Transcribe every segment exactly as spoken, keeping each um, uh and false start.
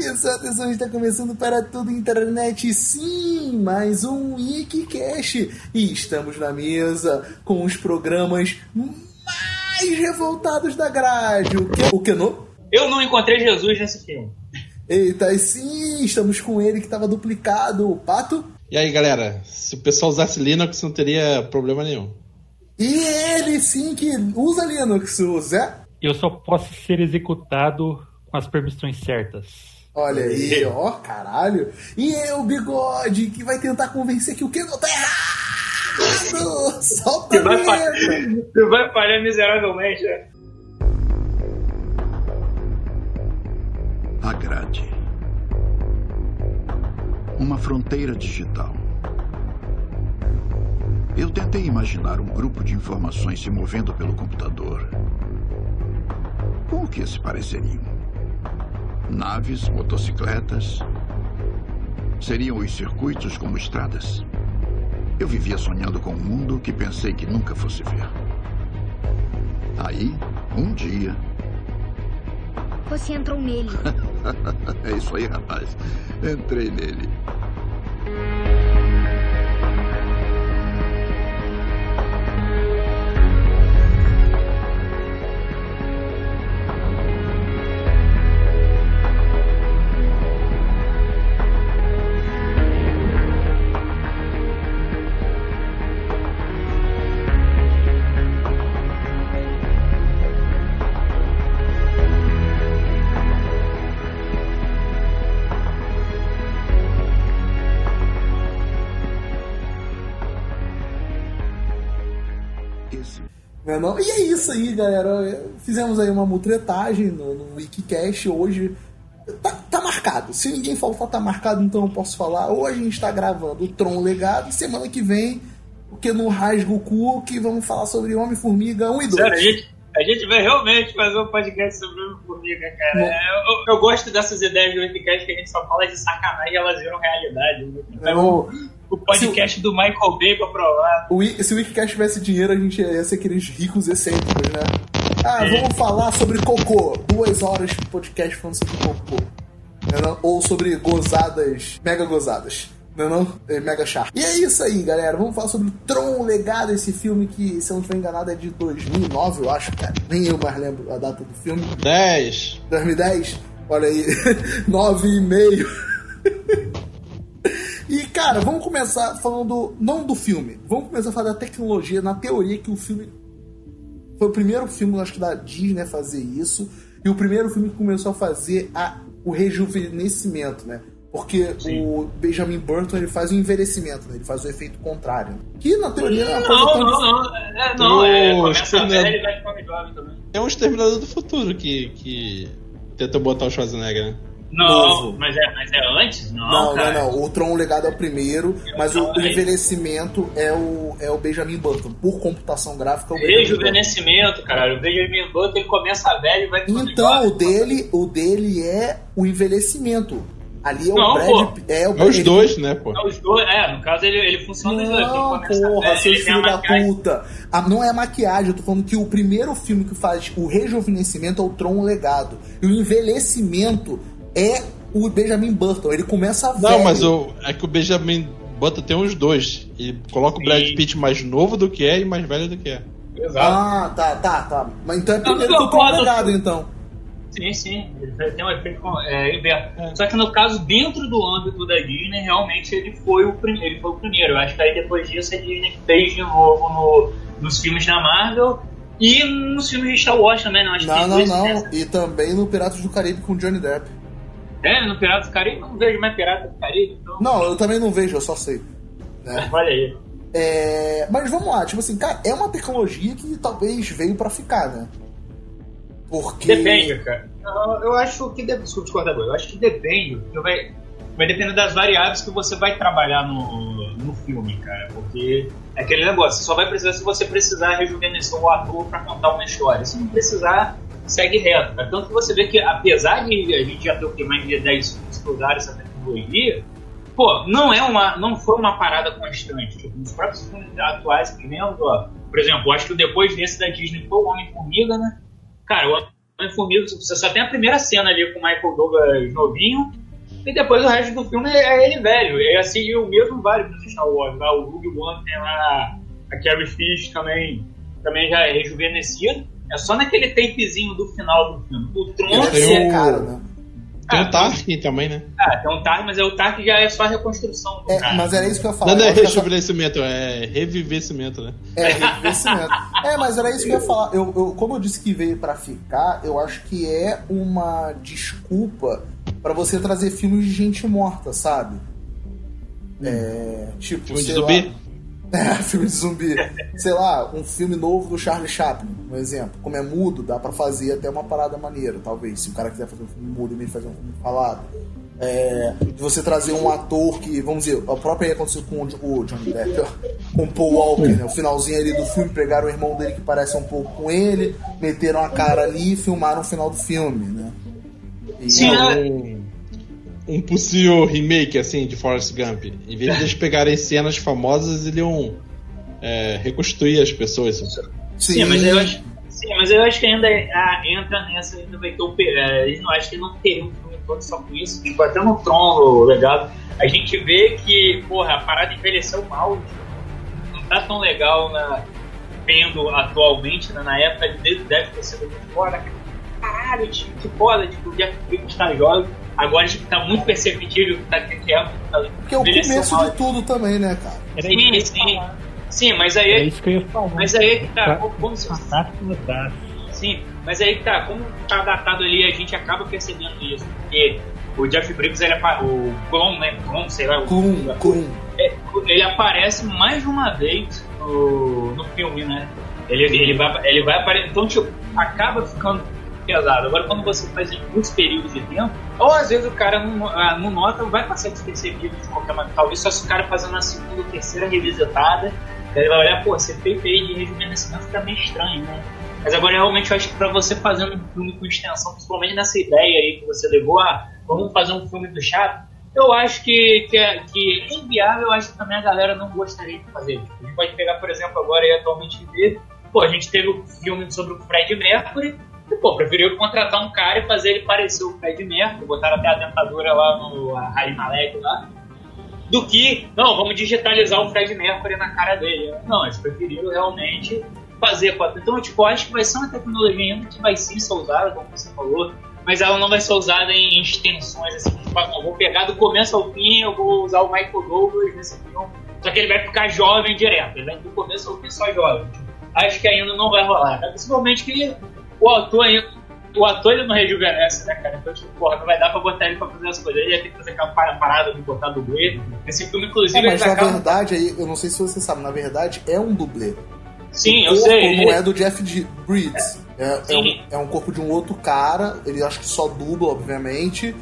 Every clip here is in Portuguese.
Atenção, atenção, está começando para toda a internet, sim, mais um Wikicast. E estamos na mesa com os programas mais revoltados da grade. O que? O que não? Eu não encontrei Jesus nesse filme. Eita, sim, estamos com ele que estava duplicado, o Pato. E aí, galera, se o pessoal usasse Linux não teria problema nenhum. E ele, sim, que usa Linux, o Zé. Eu só posso ser executado com as permissões certas. Olha aí, ó, caralho. E é o Bigode, que vai tentar convencer que o que não tá errado. Solta a vinheta. Tu vai falhar miseravelmente, né? A grade. Uma fronteira digital. Eu tentei imaginar um grupo de informações se movendo pelo computador. Com o que se pareceriam? Naves, motocicletas? Seriam os circuitos como estradas? Eu vivia sonhando com um mundo que pensei que nunca fosse ver. Aí, um dia... Você entrou nele. É isso aí, rapaz. Entrei nele. Não é não? E é isso aí, galera. Fizemos aí uma mutretagem no, no Wikicast hoje. Tá, tá marcado. Se ninguém faltar, tá marcado, então eu posso falar. Hoje a gente tá gravando o Tron Legado. Semana que vem, o que não rasga o cu, que vamos falar sobre Homem-Formiga um e dois. Sério, a gente, a gente vai realmente fazer um podcast sobre Homem-Formiga, cara. Eu, eu, eu gosto dessas ideias do Wikicast que a gente só fala de sacanagem e elas viram realidade. Então... É, o podcast o, do Michael Bay pra provar. O, se o Wikicast tivesse dinheiro, a gente ia ser aqueles ricos excêntricos, né? Ah, é. Vamos falar sobre cocô. Duas horas de podcast falando sobre cocô. Não é não? Ou sobre gozadas, mega gozadas. Não é não? É, mega charme. E é isso aí, galera. Vamos falar sobre Tron Legado, esse filme que, se eu não estiver enganado, é de dois mil e nove, eu acho, cara. Nem eu mais lembro a data do filme. dez. dois mil e dez? Olha aí. nove e meio. E, cara, vamos começar falando, não do filme, vamos começar a falar da tecnologia, na teoria que o filme foi o primeiro filme, acho que da Disney a fazer isso, e o primeiro filme que começou a fazer a, o rejuvenescimento, né? Porque Sim. o Benjamin Burton, ele faz o envelhecimento, né? Ele faz o efeito contrário. Que, na teoria, é uma coisa não, tão... Não, não, é, não, é, começa velho e vai ficar jovem também. É um Exterminador do Futuro que, que tenta botar o Schwarzenegger, né? Não, mas é, mas é antes? Não, não, cara. não, não. O Tron Legado é o primeiro, mas não, o, o envelhecimento é o, é o Benjamin Button. Por computação gráfica, é o rejuvenescimento, caralho. O Benjamin Button, ele começa velho e vai ficando Então, jovem, o dele, o dele é o envelhecimento. Ali é o não, Brad... Pô. É, o, é os ele... dois, né, pô? É os dois, é. No caso, ele, ele funciona não, os dois. Não, porra, seus filhos da maquiagem. puta. Ah, não é maquiagem, eu tô falando que o primeiro filme que faz o rejuvenescimento é o Tron Legado. E o envelhecimento é... o Benjamin Button, ele começa velho. Não, mas o, é que o Benjamin Button tem os dois. Ele coloca o Brad Pitt mais novo do que é e mais velho do que é. Exato. Ah, tá, tá, tá. Mas então é primeiro não, que o Tron Legado, então. Sim, sim. Ele tem um efeito é, inverso. É. Só que no caso, dentro do âmbito da Disney, realmente ele foi o, prim- ele foi o primeiro. Eu acho que aí depois disso a Disney fez de novo no, nos filmes da Marvel e nos filmes de Star Wars também, não? Acho não, que não, dois, não. né? E também no Piratas do Caribe com Johnny Depp. É, no Piratas do Caribe? Não vejo mais Piratas do Caribe. Então... Não, eu também não vejo, eu só sei. Né? Olha aí. É, mas vamos lá, tipo assim, cara, é uma tecnologia que talvez veio pra ficar, né? Porque... Depende, cara. Eu, eu acho que... Deve... Desculpa discordar, eu acho que depende. Vai, vai depender das variáveis que você vai trabalhar no, no filme, cara. Porque é aquele negócio, você só vai precisar se você precisar rejuvenescer o ator pra contar uma história. Se não precisar... segue reto, cara. Tanto que você vê que, apesar de a gente já ter o que mais de dez lugares essa tecnologia, pô, não é uma, não foi uma parada constante. Tipo, nos próprios filmes atuais que vemos, ó, por exemplo, eu acho que depois desse da Disney foi o Homem-Formiga, né? Cara, o Homem-Formiga, você só tem a primeira cena ali com o Michael Douglas novinho, e depois o resto do filme é ele velho. E assim, o mesmo vale pro Star Wars. Lá, o Rogue One tem lá a Carrie Fisher também, também já é rejuvenescido. É só naquele tapezinho do final do filme. O Tron tem o cara, né? Tem Ah, o Tarkin também, né? Ah, tem um Tarkin, mas é o Tarkin já é só a reconstrução do É, cara. mas era isso que eu ia falar. Não é Eu acho que essa- rejuvenescimento, é revivecimento, né? É, revestimento. É, mas era isso que eu ia falar. Eu, eu, como eu disse que veio pra ficar, eu acho que é uma desculpa pra você trazer filmes de gente morta, sabe? É, tipo, Filme de sei zumbi? lá. É, filme de zumbi. Sei lá, um filme novo do Charlie Chaplin, um exemplo. Como é mudo, dá pra fazer até uma parada maneira, talvez. Se o cara quiser fazer um filme mudo, ele fazer um filme falado. É, de você trazer um ator que, vamos dizer, a própria aí aconteceu com o Johnny Depp, ó, com o Paul Walker, né? O finalzinho ali do filme, pegaram o irmão dele que parece um pouco com ele, meteram a cara ali e filmaram o final do filme, né? E, Sim, Um, um possível remake, assim, de Forrest Gump. Em vez de eles pegarem cenas famosas, eles iam é, reconstruir as pessoas. Sim, mas eu acho, sim, mas eu acho que ainda ah, entra nessa, ainda vai ter o. É, eles não acham que não teriam um filme todo só com isso. Tipo, até no Tron, o legado, a gente vê que, porra, a parada envelheceu mal. Tipo, não tá tão legal na, vendo atualmente, né? Na época ele deve ter sido muito foda. Caralho, tipo, que foda, tipo, o Jeff Bridges tá jovem. Agora tipo, tá muito perceptível que tá que é, tá, porque é o começo de tudo também, né, cara? Era Sim, isso que eu ia sim. falar. Sim, mas aí. É isso que eu ia falar. Mas aí que tá. Tá- Como, como se, Fantástico Fantástico. sim, mas aí que tá. Como tá datado ali, a gente acaba percebendo isso. Porque o Jeff Bridges, ele é. O Clone, né? Clone, sei lá. o- Clum, Clum. é, ele aparece mais de uma vez no, no filme, né? Ele, ele, vai, ele vai aparecer. Então, tipo, acaba ficando pesado. Agora, quando você faz em muitos períodos de tempo, ou às vezes o cara não, ah, não nota, vai passar despercebido de qualquer maneira. Talvez só se o cara fazendo a segunda ou terceira revisitada, ele vai olhar, pô, esse feito aí de rejuvenescimento fica meio estranho, né? Mas agora, realmente, eu acho que pra você fazendo um filme com extensão, principalmente nessa ideia aí que você levou, ah, vamos fazer um filme do Chato, eu acho que, que, é, que é inviável, eu acho que também a galera não gostaria de fazer. Tipo, a gente pode pegar, por exemplo, agora e atualmente ver, pô, a gente teve o um filme sobre o Fred Mercury, e, pô, preferiu contratar um cara e fazer ele parecer o Fred Mercury, botaram até a dentadura lá no Rari Malek lá, do que, não, vamos digitalizar o Fred Mercury na cara dele. Não, eles preferiram realmente fazer. Então, tipo, eu acho que vai ser uma tecnologia ainda que vai sim ser usada, como você falou, mas ela não vai ser usada em extensões, assim, tipo, eu vou pegar do começo ao fim, eu vou usar o Michael Douglas nesse filme, só que ele vai ficar jovem direto, ele vai do começo ao fim só jovem. Acho que ainda não vai rolar, né? Principalmente que o ator ainda, o ator ele não rejuvenesce, né, cara? Então, tipo, porra, não vai dar pra botar ele pra fazer as coisas, ele ia ter que fazer aquela parada de botar dublê. Esse filme, inclusive, É, mas eles na acabam... verdade, aí, eu não sei se você sabe, na verdade é um dublê. Sim, o eu corpo sei. não é do Jeff G- Bridges. É, é, Sim. um, é um corpo de um outro cara. Ele acho que só dubla, obviamente.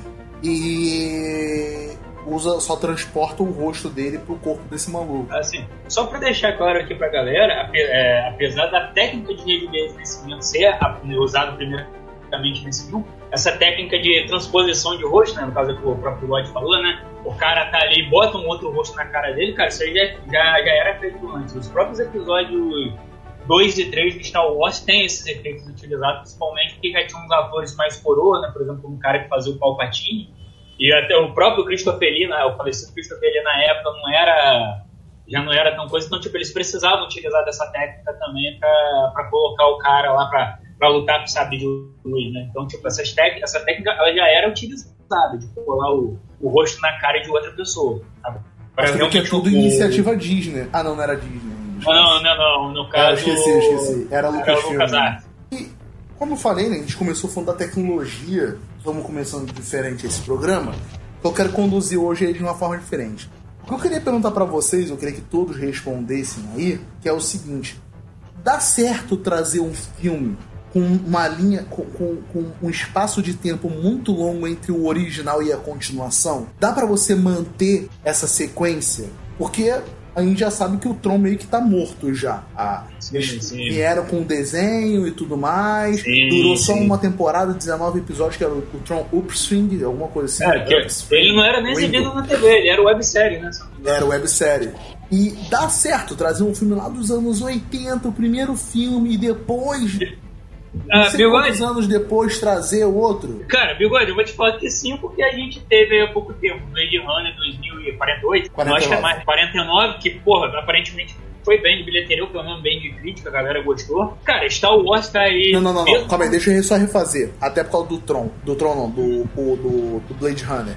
E usa, só transporta o rosto dele pro corpo desse maluco. Assim, só pra deixar claro aqui pra galera, ape- é, apesar da técnica de rejuvenescimento ser a- usada primeiramente nesse filme, essa técnica de transposição de rosto, né, no caso que o próprio Lloyd falou, né, o cara tá ali e bota um outro rosto na cara dele, cara, isso aí já, já, já era feito antes. Os próprios episódios dois e três de Star Wars tem esses efeitos utilizados, principalmente porque já tinha uns atores mais coroa, né, por exemplo, um cara que fazia o Palpatine, e até o próprio Christopher Lee, né, o falecido Christopher Lee na época não era, já não era tão coisa, então tipo, eles precisavam utilizar dessa técnica também pra, pra colocar o cara lá pra, pra lutar com o sabre de luz, né, então tipo, essas tec- essa técnica ela já era utilizada, de colar o, o rosto na cara de outra pessoa, sabe? Pra Acho que é realmente tudo o- iniciativa Disney. Ah, não, não era Disney. Não, não, não, no Ah, caso... eu esqueci, eu esqueci. Era Era o Lucasfilm. LucasArts. E, como eu falei, né, a gente começou falando da tecnologia, estamos começando diferente esse programa, eu quero conduzir hoje ele de uma forma diferente. O que eu queria perguntar pra vocês, eu queria que todos respondessem aí, que é o seguinte: dá certo trazer um filme com uma linha, com, com, com um espaço de tempo muito longo entre o original e a continuação? Dá pra você manter essa sequência? Porque a gente já sabe que o Tron meio que tá morto já. Ah, Sim, eles sim. vieram com desenho e tudo mais. Sim, Durou só sim. uma temporada, dezenove episódios, que era o, o Tron Upstream, alguma coisa assim. É, que Upstream. ele não era nem Rainbow. exibido na T V, ele era websérie, né? Era websérie. E dá certo trazer um filme lá dos anos oitenta, o primeiro filme, e depois não Ah, sei Bigode? quantos anos depois trazer o outro. Cara, Bigode, eu vou te falar que sim, porque a gente teve há pouco tempo Blade Runner dois mil e quarenta e oito, quarenta e nove. eu acho que é mais quarenta e nove, que, porra, aparentemente foi bem de bilheteria, pelo menos bem de crítica, a galera gostou. Cara, Star Wars tá aí... Não, não, não, não. Calma aí, deixa eu só refazer. Até por causa do Tron. Do Tron não, do, do, do, do Blade Runner.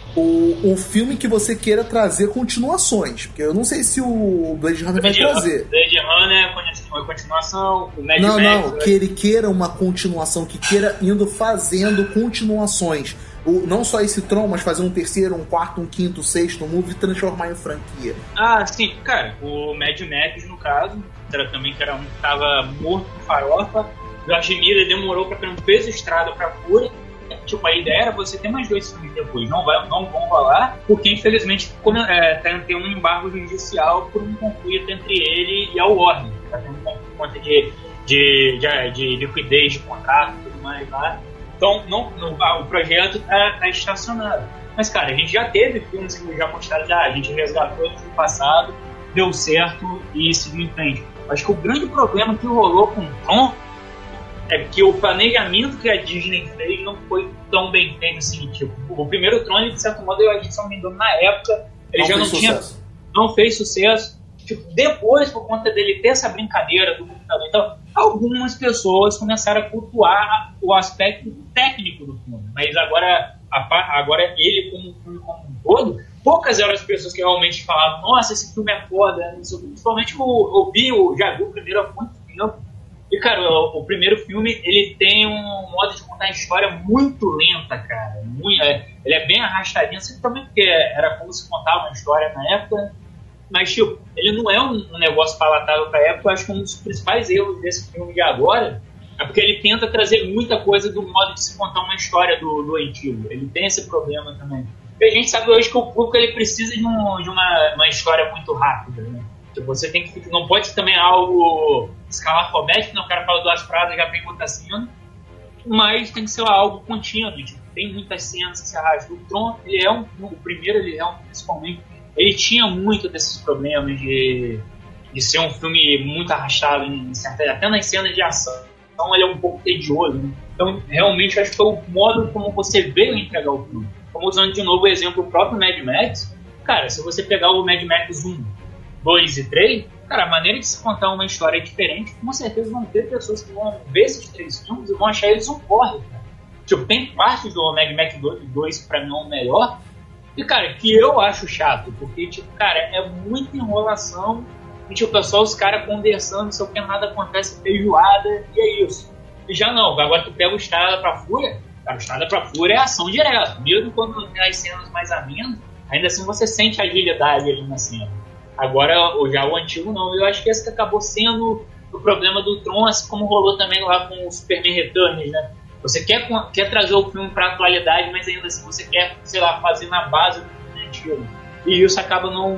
O, o filme que você queira trazer continuações. Porque eu não sei se o Blade Runner vai trazer. Blade Runner é continuação, o Mad Não, Max, não, vai... que ele queira uma continuação, que queira indo fazendo continuações. O, não só esse Tron, mas fazer um terceiro, um quarto, um quinto, sexto, um movie e transformar em franquia. Ah, sim, cara, o Mad Max, no caso, era também que era um que tava morto com farofa. O George Miller demorou pra ter um peso estrada pra cura. Tipo, a ideia era você ter mais dois filmes depois. Não, vai, não vão rolar, porque infelizmente como, é, tem um embargo judicial por um conflito entre ele e a Warner. Tá tendo um conta de, de, de, de liquidez de contrato e tudo mais lá. Então, não, não, o projeto tá, tá estacionado. Mas, cara, a gente já teve filmes que já mostraram, já, a gente resgatou no passado, deu certo e seguiu em frente. Acho que o grande problema que rolou com o Tron é que o planejamento que a Disney fez não foi tão bem feito assim. Tipo, o primeiro Tron, de certo modo, eu acho que, se não me engano, na época, ele não já não tinha. Sucesso. Não fez sucesso. Tipo, depois, por conta dele ter essa brincadeira do computador, então, algumas pessoas começaram a cultuar o aspecto técnico do filme. Mas agora, a, agora ele, como, como um todo, poucas eram as pessoas que realmente falavam: nossa, esse filme é foda. Principalmente o, o Bill, já viu o primeiro há muito tempo. E, cara, o, o primeiro filme, ele tem um modo de contar a história muito lenta, cara. Muito, é, ele é bem arrastadinho, assim, também porque era como se contava uma história na época. Mas, tipo, ele não é um, um negócio palatável pra época. Eu acho que um dos principais erros desse filme de agora é porque ele tenta trazer muita coisa do modo de se contar uma história do, do antigo. Ele tem esse problema também. Porque a gente sabe hoje que o público ele precisa de, um, de uma, uma história muito rápida, né? Tipo, você tem que, não pode ser também algo escalafobético, né? O cara fala duas frases e já vem outra cena, mas tem que ser algo contínuo. Tipo, tem muitas cenas que se arrastam. O Tron, ele é um, o primeiro, ele é um, principalmente, ele tinha muito desses problemas de, de ser um filme muito arrastado, em certa, até nas cenas de ação. Então ele é um pouco tedioso, né? Então, realmente, eu acho que foi o modo como você veio entregar o filme. Como usando de novo o exemplo do próprio Mad Max, cara, se você pegar o Mad Max um, dois e três, cara, a maneira de se contar uma história é diferente. Com certeza vão ter pessoas que vão ver esses três filmes e vão achar eles um porre, cara. Tipo, tem partes do Mad Max dois que pra mim é o melhor, e, cara, que eu acho chato, porque, tipo, cara, é muita enrolação, e, tipo, é só os caras conversando, só que nada acontece, feijoada, e é isso. E já não, agora tu pega o Estrada pra Fúria, cara, o Estrada pra Fúria é ação direta, mesmo quando tem as cenas mais amenas, ainda assim você sente a agilidade ali na cena. Agora, já o antigo não, eu acho que esse que acabou sendo o problema do Tron, assim como rolou também lá com o Superman Returns, né? Você quer, quer trazer o filme pra atualidade, mas ainda assim você quer, sei lá, fazer na base do filme antigo. E isso acaba não,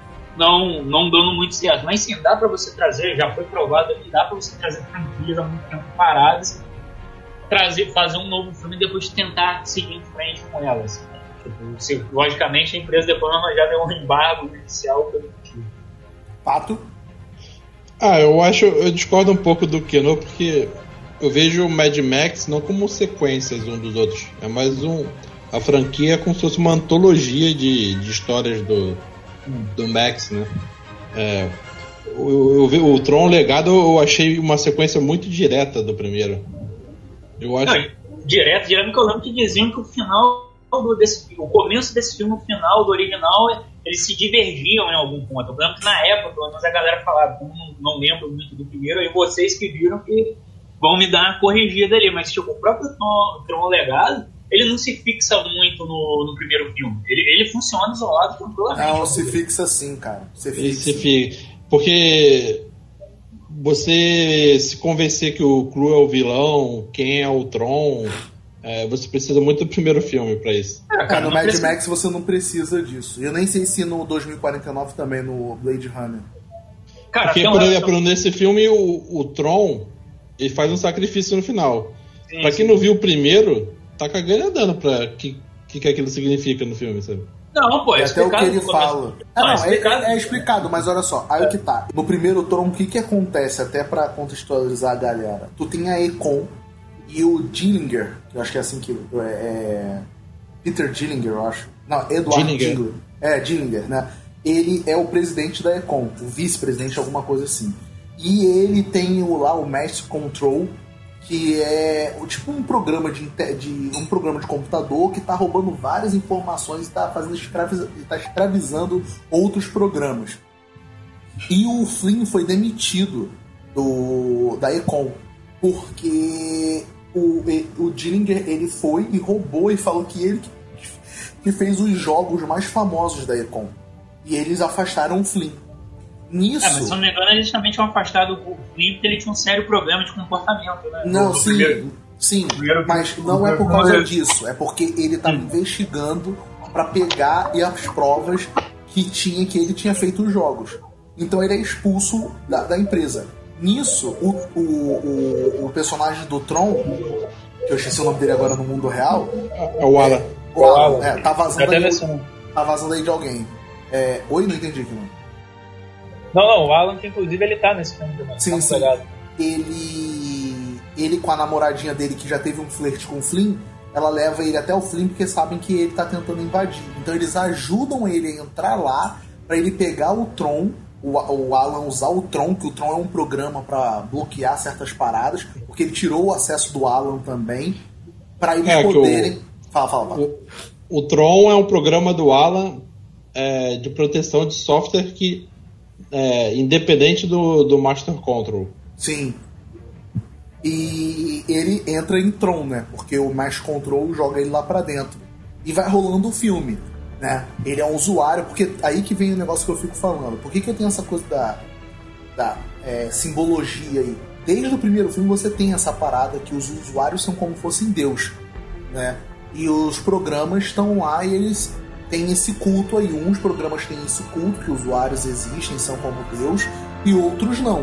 não, não dando muito certo. Mas sim, dá pra você trazer, já foi provado aqui, dá pra você trazer franquias há muito tempo paradas, trazer, fazer um novo filme e depois tentar seguir em frente com elas. Tipo, se, logicamente a empresa depois já deu um embargo judicial pelo motivo. Pato? Ah, eu acho, eu discordo um pouco do Keno, porque eu vejo o Mad Max não como sequências um dos outros, é mais um, a franquia é como se fosse uma antologia de, de histórias do, do Max, né? É, eu, eu, o Tron Legado eu achei uma sequência muito direta do primeiro. Eu acho. Não, direto, direto, porque eu lembro que diziam que o final do, desse, o começo desse filme, o final do original, eles se divergiam em algum ponto. Eu lembro que na época, pelo menos a galera falava, como não, não lembro muito do primeiro, aí vocês que viram que vão me dar uma corrigida ali, mas tipo, o próprio Tron Legado, ele não se fixa muito no, no primeiro filme. Ele, ele funciona isolado tranquilamente. Não, se fixa sim, cara. Se fixa. Ele se fixa. Porque você se convencer que o Cru é o vilão, quem é o Tron, é, você precisa muito do primeiro filme pra isso. É, cara, no Mad precisa... Max você não precisa disso. Eu nem sei se no dois mil e quarenta e nove também, no Blade Runner. Cara, porque, por exemplo, relação... nesse filme o, o Tron, ele faz um sacrifício no final. Sim, pra quem sim. não viu o primeiro, tá cagando e andando pra que, que, que aquilo significa no filme, sabe? Não, pô, é, é até o que ele começo. fala. É, Não, não, é explicado. É, é explicado, mas olha só, aí o que tá. No primeiro Tron, o que que acontece, até pra contextualizar a galera? Tu tem a Econ e o Dillinger, que eu acho que é assim que... É, é Peter Dillinger, eu acho. Não, Edward Dillinger. Dillinger. É, Dillinger, né? Ele é o presidente da Econ, o vice-presidente, alguma coisa assim. E ele tem o, lá o Mass Control, que é tipo um programa de, de um programa de computador que tá roubando várias informações e tá fazendo escraviz, tá escravizando outros programas. E o Flynn foi demitido do, da Econ porque o, o Dillinger, ele foi e roubou e falou que ele que fez os jogos mais famosos da Econ. E eles afastaram o Flynn. Nisso... É, mas se não me engano, eles também tinham afastado o Flynn porque ele tinha um sério problema de comportamento, né? Não, no sim, primeiro... sim, primeiro... mas não é por causa disso. É porque ele tá hum. investigando pra pegar e as provas que tinha que ele tinha feito os jogos. Então ele é expulso da, da empresa. Nisso, o, o, o, o personagem do Tron, que eu esqueci o nome dele agora no mundo real... É o Alan. É, o Alan, é, tá vazando aí, versão. tá vazando aí de alguém. É, oi, não entendi aqui, não. Não, não, o Alan, que inclusive ele tá nesse filme também. Sim, tá sim. Ele, ele com a namoradinha dele, que já teve um flerte com o Flynn, ela leva ele até o Flynn porque sabem que ele tá tentando invadir. Então eles ajudam ele a entrar lá pra ele pegar o Tron, o, o Alan usar o Tron, que o Tron é um programa pra bloquear certas paradas, porque ele tirou o acesso do Alan também, pra eles é, poderem... O, fala, fala, fala. O, o Tron é um programa do Alan é, de proteção de software que é independente do, do Master Control. Sim. E ele entra em Tron, né? Porque o Master Control joga ele lá pra dentro. E vai rolando o filme, né? Ele é um usuário, porque aí que vem o negócio que eu fico falando. Por que, que eu tenho essa coisa da, da é, simbologia aí? Desde o primeiro filme você tem essa parada que os usuários são como fossem Deus, né? E os programas estão lá e eles têm esse culto aí. Uns programas têm esse culto, que usuários existem, são como Deus, e outros não.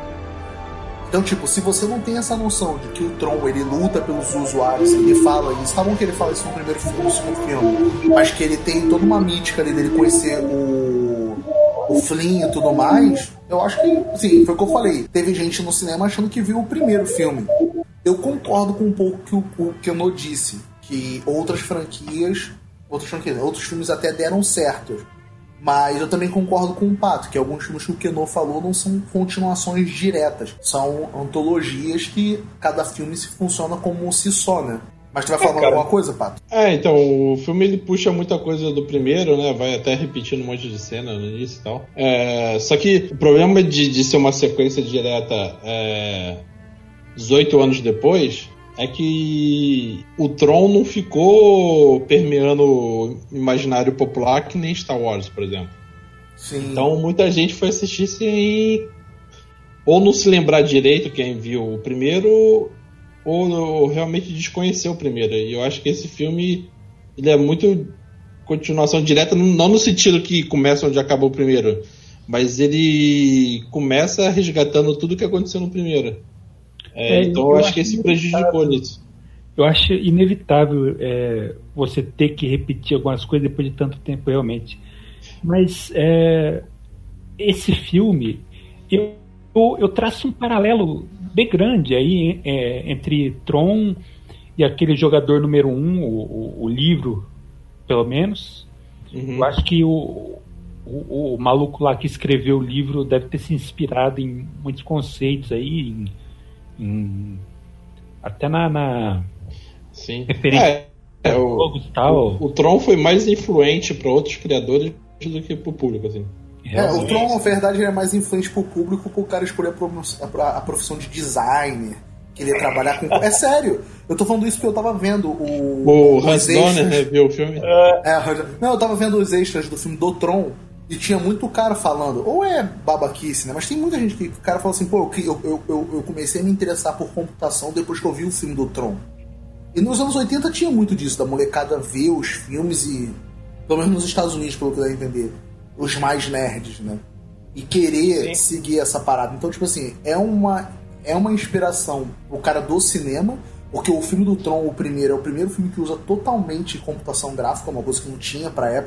Então, tipo, se você não tem essa noção de que o Tron, ele luta pelos usuários, ele fala isso, tá bom que ele fala isso no primeiro filme, no segundo filme, mas que ele tem toda uma mítica ali dele conhecer o, o Flynn e tudo mais, eu acho que, sim, foi o que eu falei. Teve gente no cinema achando que viu o primeiro filme. Eu concordo com um pouco que o, o que o No disse, que outras franquias, outras franquias, outros filmes até deram certo. Mas eu também concordo com o Pato, que alguns filmes que o Keno falou não são continuações diretas. São antologias que cada filme se funciona como si só, né? Mas tu vai falar é, alguma coisa, Pato? É, então, o filme ele puxa muita coisa do primeiro, né? Vai até repetindo um monte de cena no início e tal. É, só que o problema de, de ser uma sequência direta é, dezoito anos depois... é que o Tron não ficou permeando o imaginário popular que nem Star Wars, por exemplo. Sim. Então muita gente foi assistir sem ou não se lembrar direito quem viu o primeiro, ou realmente desconhecer o primeiro. E eu acho que esse filme ele é muito continuação direta, não no sentido que começa onde acabou o primeiro, mas ele começa resgatando tudo que aconteceu no primeiro. É, é, então eu, eu acho que esse prejudicou nisso. Eu acho inevitável é, você ter que repetir algumas coisas depois de tanto tempo, realmente. Mas é, esse filme, eu, eu, eu traço um paralelo bem grande aí é, entre Tron e aquele jogador número um, o, o, o livro, pelo menos. Uhum. Eu acho que o, o, o maluco lá que escreveu o livro deve ter se inspirado em muitos conceitos aí, em Hum, até na, na Sim. referência é, é, o, tal. O, o Tron foi mais influente para outros criadores do que para o público, assim. É, o Tron, na verdade, ele é mais influente para o público por o cara escolher a, a profissão de designer, querer trabalhar com... É sério, eu tô falando isso porque eu tava vendo o... O Hans Donner, né, viu o filme? É, não, eu tava vendo os extras do filme do Tron. E tinha muito cara falando, ou é babaquice, né? Mas tem muita gente que o cara fala assim, pô, eu, eu, eu, eu comecei a me interessar por computação depois que eu vi o filme do Tron. E nos anos oitenta tinha muito disso, da molecada ver os filmes e, pelo menos nos Estados Unidos, pelo que eu dá a entender, os mais nerds, né? E querer Sim. seguir essa parada. Então, tipo assim, é uma, é uma inspiração pro cara do cinema, porque o filme do Tron, o primeiro, é o primeiro filme que usa totalmente computação gráfica, uma coisa que não tinha pra época.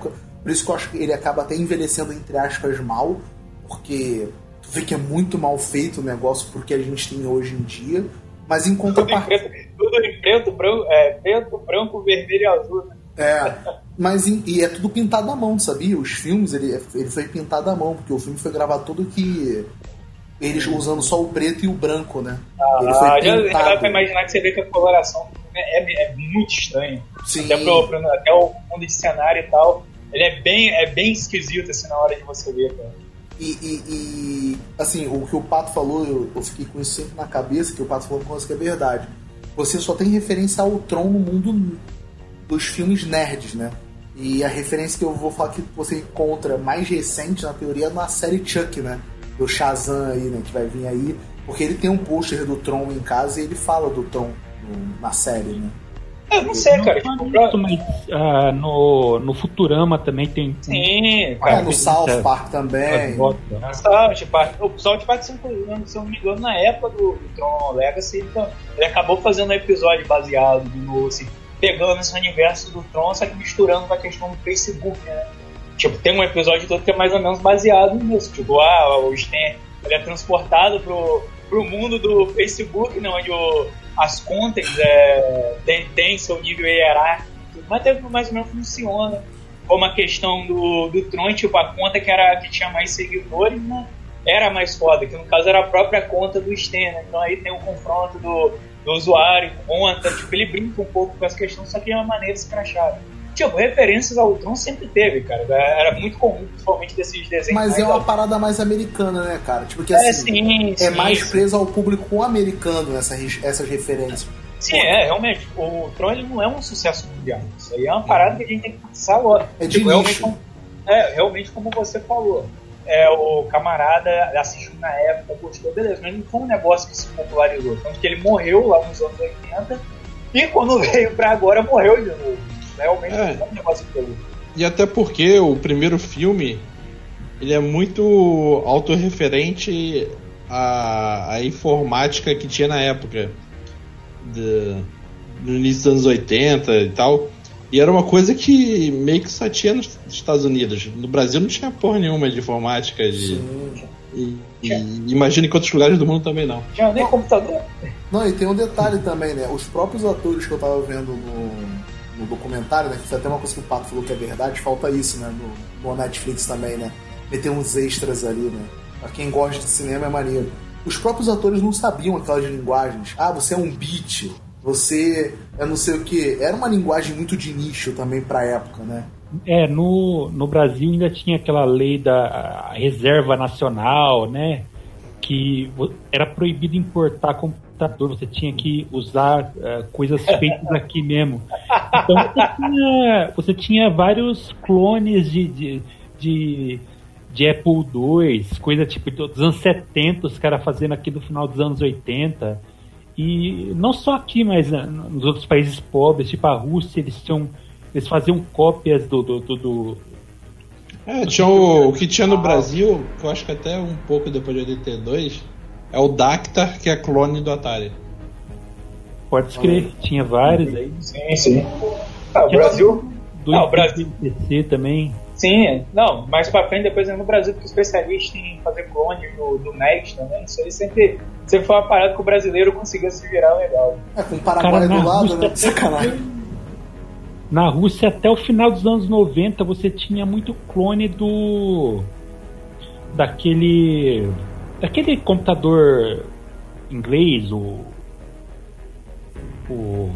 Por isso que eu acho que ele acaba até envelhecendo, entre aspas, mal, porque tu vê que é muito mal feito o negócio porque a gente tem hoje em dia, mas em contrapartida... Tudo em preto, branco, é, preto, branco, vermelho e azul, né? É, mas em, e é tudo pintado à mão, sabia? Os filmes, ele, ele foi pintado à mão, porque o filme foi gravado todo que... eles usando só o preto e o branco, né? Ah, ele foi já, pintado. já dá pra imaginar que você vê que a coloração é, é, é muito estranha. Sim. Até, pro, pro, até o fundo de cenário e tal. Ele é bem, é bem esquisito assim na hora de você ver, cara. E, e, e assim, o que o Pato falou, eu, eu fiquei com isso sempre na cabeça, que o Pato falou uma coisa que é verdade. Você só tem referência ao Tron no mundo dos filmes nerds, né? E a referência que eu vou falar que você encontra mais recente na teoria é na série Chuck, né? Do Shazam aí, né? Que vai vir aí. Porque ele tem um pôster do Tron em casa e ele fala do Tron no, na série, né? Eu não sei, cara. Não, Tipo, isso, mas ah, no, no Futurama também tem. sim, Ah, cara. no South Park também. No South Park. O South Park, se eu não me engano, na época do, do Tron Legacy, ele, ele acabou fazendo um episódio baseado no, assim, pegando esse universo do Tron, só que misturando com a questão do Facebook, né? Tipo, tem um episódio todo que é mais ou menos baseado nisso. Tipo, ah, o Stan, ele é transportado pro, pro mundo do Facebook, né, onde o, as contas é, tem, tem seu nível hierárquico, mas até mais ou menos funciona. Como a questão do, do Tron, tipo, a conta que, era, que tinha mais seguidores, né, era mais foda, que no caso era a própria conta do Stan, né? Então aí tem o confronto do, do usuário, conta, tipo, ele brinca um pouco com essa questão, só que de uma maneira escrachada. Tipo, referências ao Tron sempre teve, cara. Era muito comum, principalmente desses desenhos. Mas é uma ao... parada mais americana, né, cara? Tipo, que é, assim, sim, é sim, mais sim. preso ao público americano essa, essas referências. Sim, é, realmente. O Tron ele não é um sucesso mundial. Isso aí é uma parada que a gente tem que pensar logo. É de tipo, realmente, nicho. É, realmente como você falou. É, o camarada assistiu na época, gostou, beleza. Mas não foi um negócio que se popularizou. Tanto que ele morreu lá nos anos oitenta e quando veio pra agora, morreu de novo. Realmente é. é um negócio pelo. E até porque o primeiro filme ele é muito autorreferente à, à informática que tinha na época de, no início dos anos oitenta e tal. E era uma coisa que meio que só tinha nos Estados Unidos. No Brasil não tinha porra nenhuma de informática. De, e, e imagino que em outros lugares do mundo também não. Tinha nem computador. Não, e tem um detalhe também, né? Os próprios atores que eu tava vendo no, no documentário, né? Que foi até uma coisa que o Pato falou que é verdade, falta isso, né? No, no Netflix também, né? Meter uns extras ali, né? Pra quem gosta de cinema é maneiro. Os próprios atores não sabiam aquelas linguagens. Ah, você é um beat, você é não sei o que. Era uma linguagem muito de nicho também pra época, né? É, no, no Brasil ainda tinha aquela lei da reserva nacional, né? Que era proibido importar computador, você tinha que usar uh, coisas feitas aqui mesmo. Então você tinha, você tinha vários clones de, de, de, de Apple dois, coisa tipo dos anos setenta, os caras fazendo aqui no final dos anos oitenta. E não só aqui, mas uh, nos outros países pobres, tipo a Rússia, eles tinham. Eles faziam cópias do. do, do, do é, tinha o, o que tinha no Brasil, que eu acho que até um pouco depois de oitenta e dois, é o Dactar, que é clone do Atari. Pode escrever, ah, tinha vários aí. Sim, sim. Ah, o Brasil. Do ah, o Brasil. P C também. Sim, não, mais pra frente, depois no Brasil, porque especialista em fazer clone do, do N E S também, isso aí sempre, sempre foi uma parada que o brasileiro conseguia se virar legal. É, com o Paraguai do lado, né? Sacanagem. Na Rússia, até o final dos anos noventa, você tinha muito clone do. Daquele. Daquele computador inglês, o. O.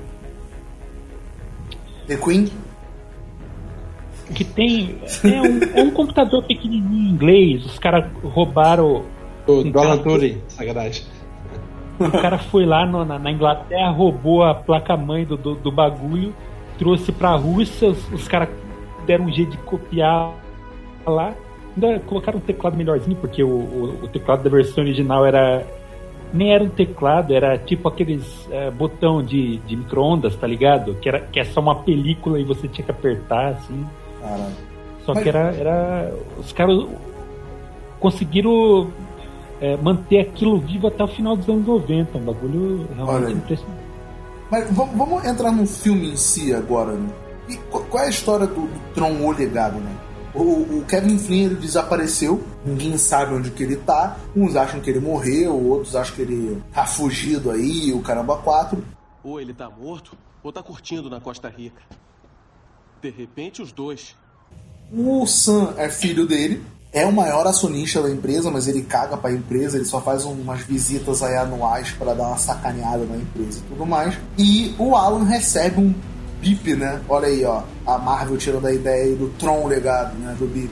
The Queen? Que tem. É um, é um computador pequenininho em inglês, os caras roubaram. O um do Alan Turing, sacanagem. O cara foi lá no, na, na Inglaterra, roubou a placa-mãe do, do, do bagulho. Trouxe pra Rússia, os, os caras deram um jeito de copiar lá. Ainda colocaram um teclado melhorzinho, porque o, o, o teclado da versão original era. Nem era um teclado, era tipo aqueles é, botão de, de micro-ondas, tá ligado? Que, era, que é só uma película e você tinha que apertar, assim. Caramba. Só Mas... que era, era. Os caras conseguiram é, manter aquilo vivo até o final dos anos noventa. Um bagulho realmente impressionante. Mas vamos entrar no filme em si agora, né? E qual é a história do, do Tron, o legado, né? O, o Kevin Flynn, ele desapareceu, ninguém sabe onde que ele tá, uns acham que ele morreu, outros acham que ele tá fugido aí, o caramba quatro. Ou ele tá morto, ou tá curtindo na Costa Rica. De repente, os dois. O Sam é filho dele, é o maior acionista da empresa, mas ele caga pra empresa, ele só faz umas visitas aí anuais pra dar uma sacaneada na empresa e tudo mais. E o Alan recebe um bip, né? Olha aí, ó, a Marvel tirando a ideia aí do Tron legado, né? Do bip.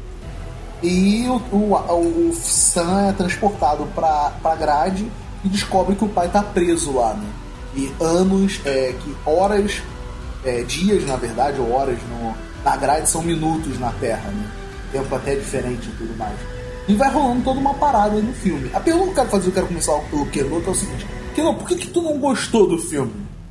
E o, o, o Sam é transportado pra, pra grade e descobre que o pai tá preso lá, né? E anos, é, que horas, é, dias, na verdade, ou horas no, na grade são minutos na Terra, né? Tempo até diferente e tudo mais. E vai rolando toda uma parada aí no filme. A pergunta que eu quero fazer, eu quero começar pelo Keno, que é o seguinte: Keno, por que, que tu não gostou do filme?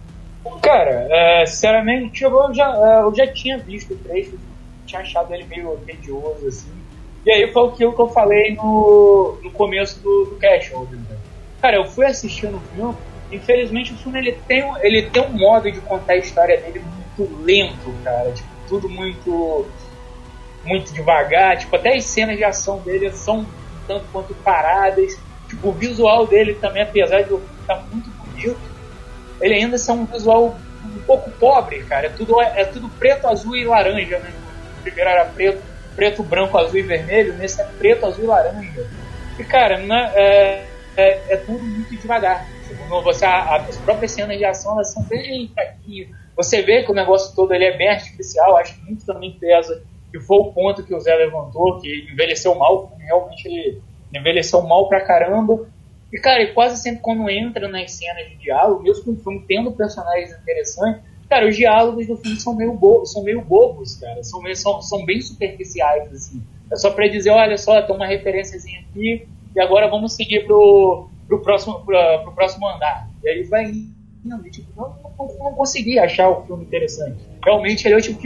Cara, é, sinceramente, eu já, eu já tinha visto o trecho, tinha achado ele meio tedioso, assim. E aí foi aquilo que eu falei no, no começo do, do cast. Cara, eu fui assistindo o filme, infelizmente o filme ele tem, ele tem um modo de contar a história dele muito lento, cara. Tipo, tudo muito, muito devagar. Tipo, até as cenas de ação dele são um tanto quanto paradas. Tipo, o visual dele também, apesar de estar muito bonito, ele ainda é um visual um pouco pobre, cara. É tudo, é tudo preto, azul e laranja, né? O primeiro era preto, preto, branco, azul e vermelho. Nesse é preto, azul e laranja. E, cara, né, é, é, é tudo muito devagar. Tipo, você, a, as próprias cenas de ação, elas são bem fraquinhas. Você vê que o negócio todo ele é bem artificial. Acho que muito também pesa. Que foi o ponto que o Zé levantou, que envelheceu mal. Realmente ele envelheceu mal pra caramba. E, cara, e quase sempre quando entra nas cenas de diálogo, mesmo com o filme tendo personagens interessantes, cara, os diálogos do filme são meio bobos, são meio bobos, cara. São, meio, são, são bem superficiais, assim. É só pra dizer, olha só, tem uma referênciazinha aqui, e agora vamos seguir pro, pro, próximo, pro, pro próximo andar. E aí vai indo, tipo, não, não, não consegui achar o filme interessante. Realmente, ele é o tipo que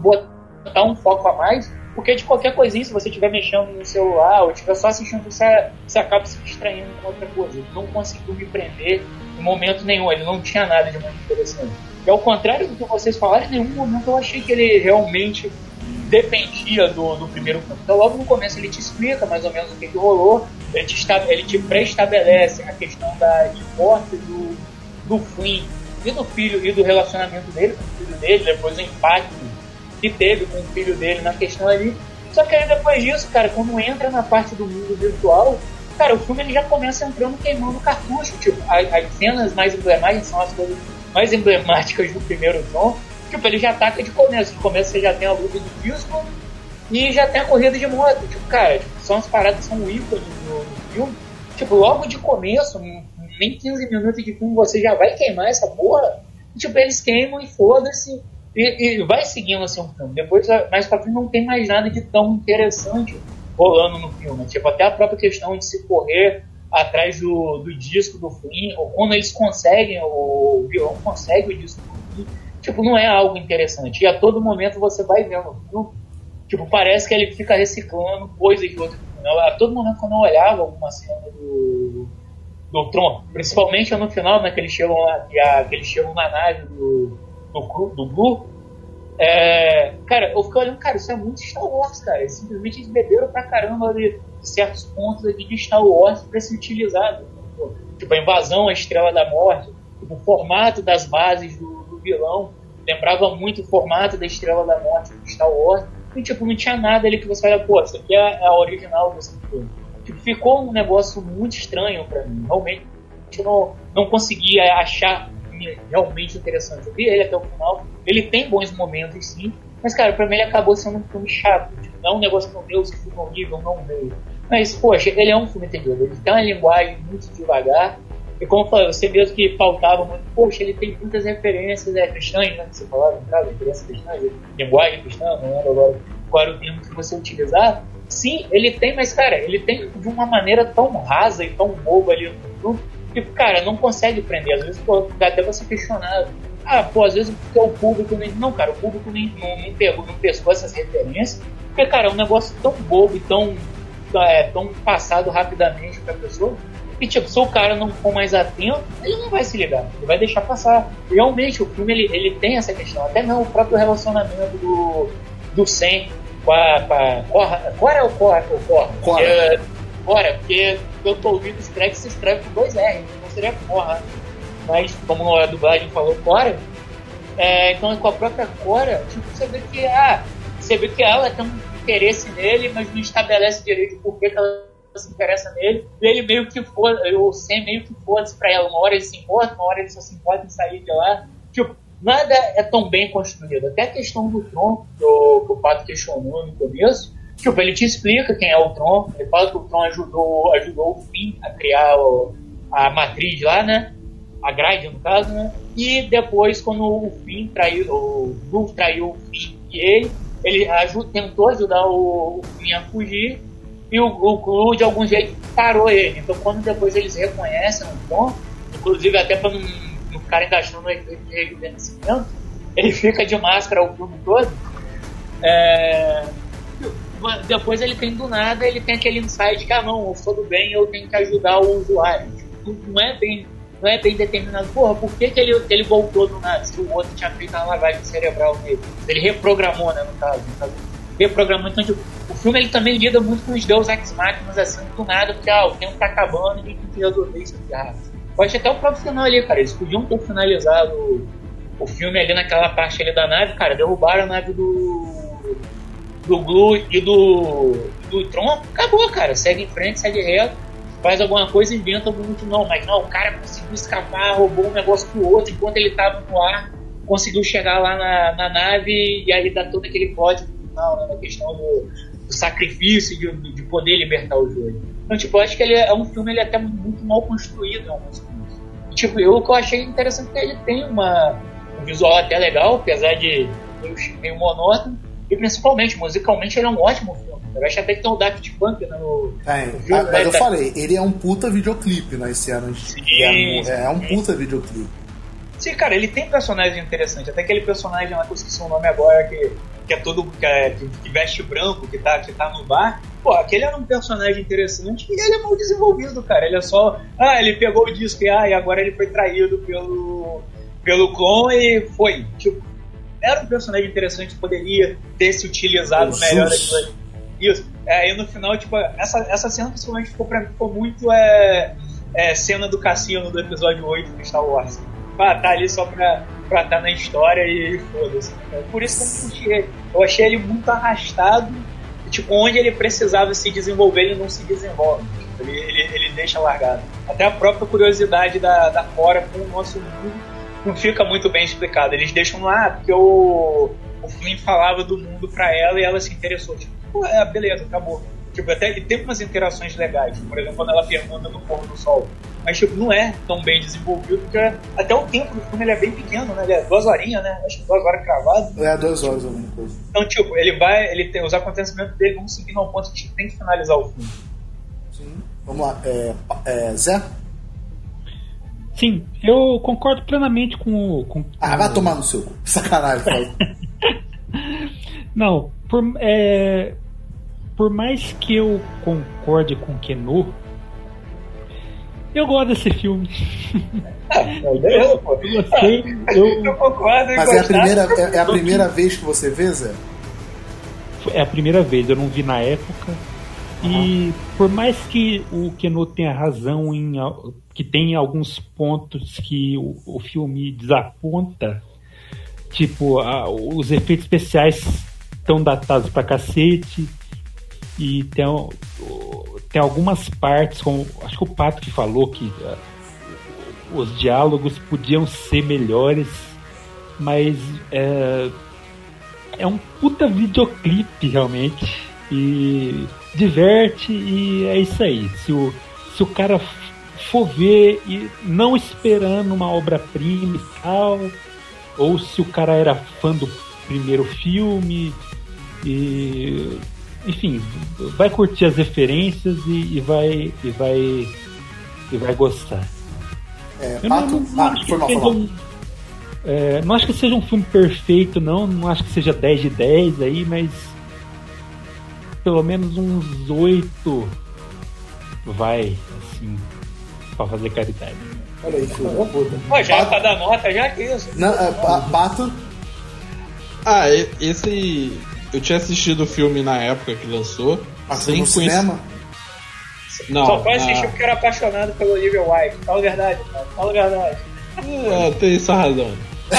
botar um foco a mais, porque de qualquer coisinha, se você estiver mexendo no celular ou estiver só assistindo, você, você acaba se distraindo com outra coisa. Ele não conseguiu me prender em momento nenhum, ele não tinha nada de muito interessante. E ao contrário do que vocês falaram, em nenhum momento eu achei que ele realmente dependia do, do primeiro filme. Então logo no começo ele te explica mais ou menos o que, que rolou, ele te, ele te pré-estabelece a questão da, de morte do, do Flynn e do filho e do relacionamento dele com o filho dele, depois o impacto que teve com o filho dele na questão ali. Só que aí depois disso, cara, quando entra na parte do mundo virtual, cara, o filme ele já começa entrando queimando cartucho. Tipo, as, as cenas mais emblemáticas são as coisas mais emblemáticas do primeiro Tron. Tipo, ele já ataca de começo. De começo você já tem a luta do Disco e já tem a corrida de moto. Tipo, cara, tipo, são as paradas que são ícones do, do filme. Tipo, logo de começo, nem quinze minutos de filme você já vai queimar essa porra. E, tipo, eles queimam e foda-se. E, e vai seguindo assim o filme. Depois, mais pra frente, não tem mais nada de tão interessante rolando no filme. Tipo, até a própria questão de se correr atrás do, do disco do Flynn, ou quando eles conseguem, o vilão consegue o disco do Flynn, tipo, não é algo interessante. E a todo momento você vai vendo o filme, tipo, parece que ele fica reciclando coisas de outro filme. A todo momento, quando eu olhava alguma cena do, do Tron, principalmente no final, né, que eles chegam, lá, que eles chegam na nave do do, do Blue, é, cara, eu fiquei olhando, cara, isso é muito Star Wars, cara. Eles simplesmente eles beberam pra caramba ali, de certos pontos aqui de Star Wars pra ser utilizado. Tipo, a invasão, a Estrela da Morte, tipo, o formato das bases do, do vilão lembrava muito o formato da Estrela da Morte do Star Wars. E, tipo, não tinha nada ali que você olha, pô, isso aqui é a original desse filme. Tipo, ficou um negócio muito estranho pra mim. Realmente, eu não, não conseguia achar realmente interessante. Eu vi ele até o final, ele tem bons momentos sim, mas cara, pra mim ele acabou sendo um filme chato, tipo, não é um negócio que meu Deus, que filme horrível, não veio. Mas, poxa, ele é um filme tedioso, ele tem uma linguagem muito devagar, e como eu falei, você mesmo que faltava muito, poxa, ele tem muitas referências é, cristãs, né, que você falava, sabe, referências cristãs, linguagem cristã, não lembro agora qual era o termo que você utilizava. Sim, ele tem, mas cara, ele tem de uma maneira tão rasa e tão boba ali no filme, que, cara, não consegue prender. Às vezes, pô, dá até pra se questionar. Ah, pô, às vezes porque o público nem... Não, cara, o público nem, não, não pegou, não pescou essas referências. Porque, cara, é um negócio tão bobo e tão, é, tão passado rapidamente pra pessoa. E tipo, se o cara não for mais atento, ele não vai se ligar, ele vai deixar passar. Realmente, o filme ele, ele tem essa questão. Até não, o próprio relacionamento do, do Sam com a. Com a Cora, Cora ou Cora? Ou Cora? Cora. É, Cora, porque eu tô ouvindo escreve, se escreve com dois R, não seria Cora. Mas, como a dublagem falou, Cora. É, então, com a própria Cora, tipo, você vê que, ah, você vê que ela tem um interesse nele, mas não estabelece direito por que ela se interessa nele, e ele meio que foda, o Sam meio que foda-se pra ela, uma hora ele se importa, uma hora ele só se importa em sair de lá, tipo, nada é tão bem construído, até a questão do Tron, que o Pato questionou no começo, tipo, ele te explica quem é o Tron, ele fala que o Tron ajudou, ajudou o Finn a criar o, a matriz lá, né, a grade no caso, né, e depois quando o Finn traiu, o Blue traiu o Finn e ele, ele ajuda, tentou ajudar o, o Finn a fugir, e o, o Clu de algum jeito parou ele. Então quando depois eles reconhecem o Tron, inclusive até para não, não ficarem gastando no efeito de rejuvenescimento, ele fica de máscara o filme todo. É... Depois ele tem do nada, ele tem aquele insight que ah não, eu sou do bem, eu tenho que ajudar o usuário. Tipo, não é bem, não é bem determinado. Porra, por que, que ele, ele voltou do nada? Se o outro tinha feito uma lavagem cerebral nele. Ele reprogramou, né, no caso. No caso reprogramou, então tipo, o filme ele também lida muito com os Deus Ex Machina, assim, do nada, porque ah, o tempo tá acabando e a gente tem que resolver isso aqui. Ah, pode até o próprio final ali, cara, eles podiam ter finalizado o, o filme ali naquela parte ali da nave, cara, derrubaram a nave do do Blue e do do Tron, acabou, cara, segue em frente, segue reto, faz alguma coisa, inventa algum muito não, mas não, o cara conseguiu escapar, roubou um negócio pro outro enquanto ele tava no ar, conseguiu chegar lá na, na nave e aí dá todo aquele código final, né, na questão do, do sacrifício de, de poder libertar o jogo. Então, tipo, eu acho que ele é um filme ele é até muito mal construído em alguns pontos. Tipo, eu, o que eu achei interessante é que ele tem uma, um visual até legal, apesar de meio monótono, e principalmente, musicalmente, ele é um ótimo filme. Eu acho até que tem o Daft Punk no, tem. no filme. Ah, mas eu tá... falei, ele é um puta videoclipe nas cenas. Sim, é, é um sim. puta videoclipe. Sim, cara, ele tem personagem interessante. Até aquele personagem lá que eu esqueci o nome agora, que, que é todo. Que, é, que veste branco, que tá, que tá no bar. Pô, aquele era um personagem interessante e ele é mal desenvolvido, cara. Ele é só. Ah, ele pegou o disco e, ah, e agora ele foi traído pelo. pelo clone e foi. Tipo, era um personagem interessante, poderia ter se utilizado o melhor daquilo. Isso. É, e no final, tipo, essa, essa cena principalmente ficou pra mim, ficou muito é, é, cena do cassino do episódio oito do Star Wars. Ah, tá ali só pra estar tá na história e foda-se. Por isso que eu não curti ele. Eu achei ele muito arrastado. E, tipo, onde ele precisava se desenvolver, ele não se desenvolve. Ele, ele, ele deixa largado. Até a própria curiosidade da, da Cora com o nosso mundo não fica muito bem explicado. Eles deixam lá porque o, o Flynn falava do mundo pra ela e ela se interessou. Tipo, pô, é, beleza, acabou. Tipo, até ele tem umas interações legais. Por exemplo, quando ela pergunta no pôr do sol. Mas, tipo, não é tão bem desenvolvido, porque até o tempo do filme ele é bem pequeno, né? Ele é duas horinhas, né? Acho que duas horas cravadas. É, duas horas alguma coisa. Então, tipo, ele vai, ele tem, os acontecimentos dele vão seguindo ao ponto que a gente tem que finalizar o filme. Sim. Vamos lá. É, é, Zé? Sim, eu concordo plenamente com o... Com, ah, vai tomar no seu cu. Sacanagem, fala. Não, por, é, por mais que eu concorde com o Keno, eu gosto desse filme. Eu, pô. Eu gostei. Eu, eu concordo. Mas é a, primeira, é, é a primeira vez que você vê, Zé? É a primeira vez, eu não vi na época. Uhum. E por mais que o Keno tenha razão em que tem alguns pontos que o, o filme desaponta, tipo, a, os efeitos especiais estão datados pra cacete, e tem, tem algumas partes, como acho que o Pato que falou que uh, os diálogos podiam ser melhores, mas é, é um puta videoclipe realmente, e diverte, e é isso aí. Se o, se o cara for ver e não esperando uma obra-prima e tal, ou se o cara era fã do primeiro filme, e enfim, vai curtir as referências e, e vai e vai e vai gostar. É, Eu Pato, não, não, ah, acho que foi mal seja um, é, não acho que seja um filme perfeito, não, não acho que seja dez de dez aí, mas pelo menos uns oito vai, assim. pra fazer caridade. Olha aí, filho da puta. Pô, já pra dar nota, já que isso. Não, é, ba- bato. Ah, e- esse. Eu tinha assistido o filme na época que lançou. Passou sem no conhecer- cinema. Não, Só foi assistir na- porque era apaixonado pelo Olivia Wilde. Fala a verdade, cara. Fala a verdade. É, tem essa razão.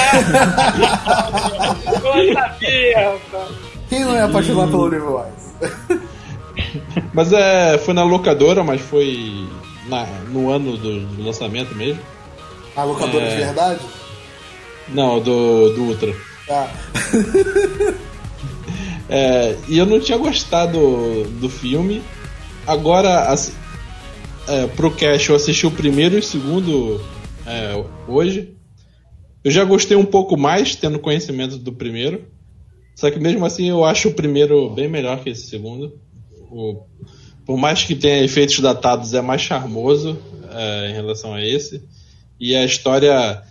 Eu sabia, rapaz. Quem não é apaixonado pelo Oliver Wise? Mas é, foi na locadora, mas foi na- no ano do, do lançamento mesmo. A locadora É. de verdade? Não, do, do Ultra. Tá. É, e eu não tinha gostado do filme. Agora, ass- é, pro cast eu assisti o primeiro e o segundo é, hoje. Eu já gostei um pouco mais, tendo conhecimento do primeiro. Só que mesmo assim eu acho o primeiro bem melhor que esse segundo. O, por mais que tenha efeitos datados, é mais charmoso é, em relação a esse. E a história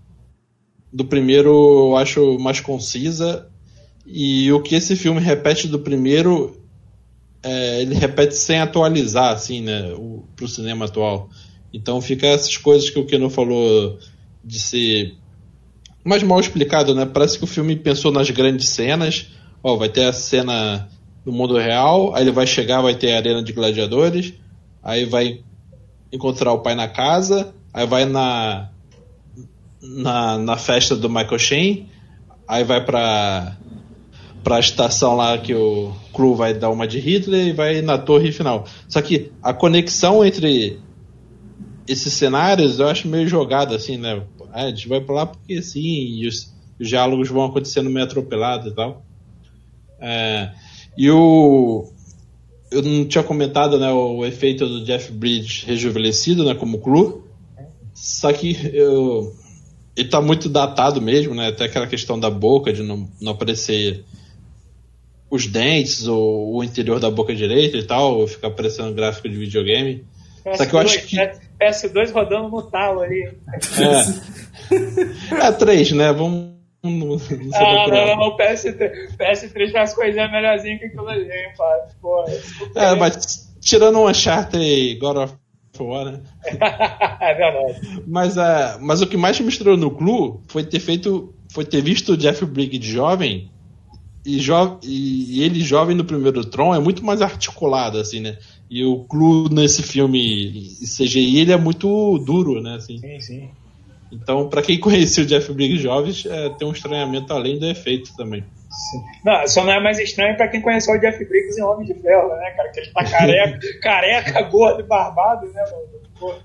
do primeiro eu acho mais concisa. E o que esse filme repete do primeiro, é, ele repete sem atualizar, assim, né, o, pro cinema atual. Então fica essas coisas que o Keno falou de ser mais mal explicado, né? Parece que o filme pensou nas grandes cenas. Ó, vai ter a cena no mundo real, aí ele vai chegar, vai ter a arena de gladiadores, aí vai encontrar o pai na casa, aí vai na na, na festa do Michael Sheen, aí vai pra pra estação lá que o Clu vai dar uma de Hitler e vai na torre final. Só que a conexão entre esses cenários eu acho meio jogada, assim, né? Ah, a gente vai pra lá porque sim, e os, os diálogos vão acontecendo meio atropelados e tal. É, e o... Eu não tinha comentado, né, o efeito do Jeff Bridges rejuvenescido, né, como Clu. Só que eu, ele tá muito datado mesmo, né? Até aquela questão da boca, de não, não aparecer os dentes ou o interior da boca direita e tal, ficar aparecendo gráfico de videogame. Só que eu acho que... P S dois rodando no talo ali. É, é três, né? Vamos... Não, não ah, não, não, o P S três, P S três faz coisinha melhorzinha que aquilo ali, hein, Fábio? Porra, é, mas tirando um Uncharted e God of War, né? É verdade. Mas, uh, mas o que mais me misturou no Clu foi ter feito, foi ter visto o Jeff Bridges jovem e, jo e, e ele jovem no primeiro Tron é muito mais articulado, assim, né? E o Clu nesse filme C G I ele é muito duro, né? Assim. Sim, sim. Então, pra quem conhecia o Jeff Bridges jovens, é, tem um estranhamento além do efeito também. Sim. Não, só não é mais estranho pra quem conheceu o Jeff Bridges em Homem de Ferro, né, cara? Que ele tá careca, careca, gordo e barbado, né, mano?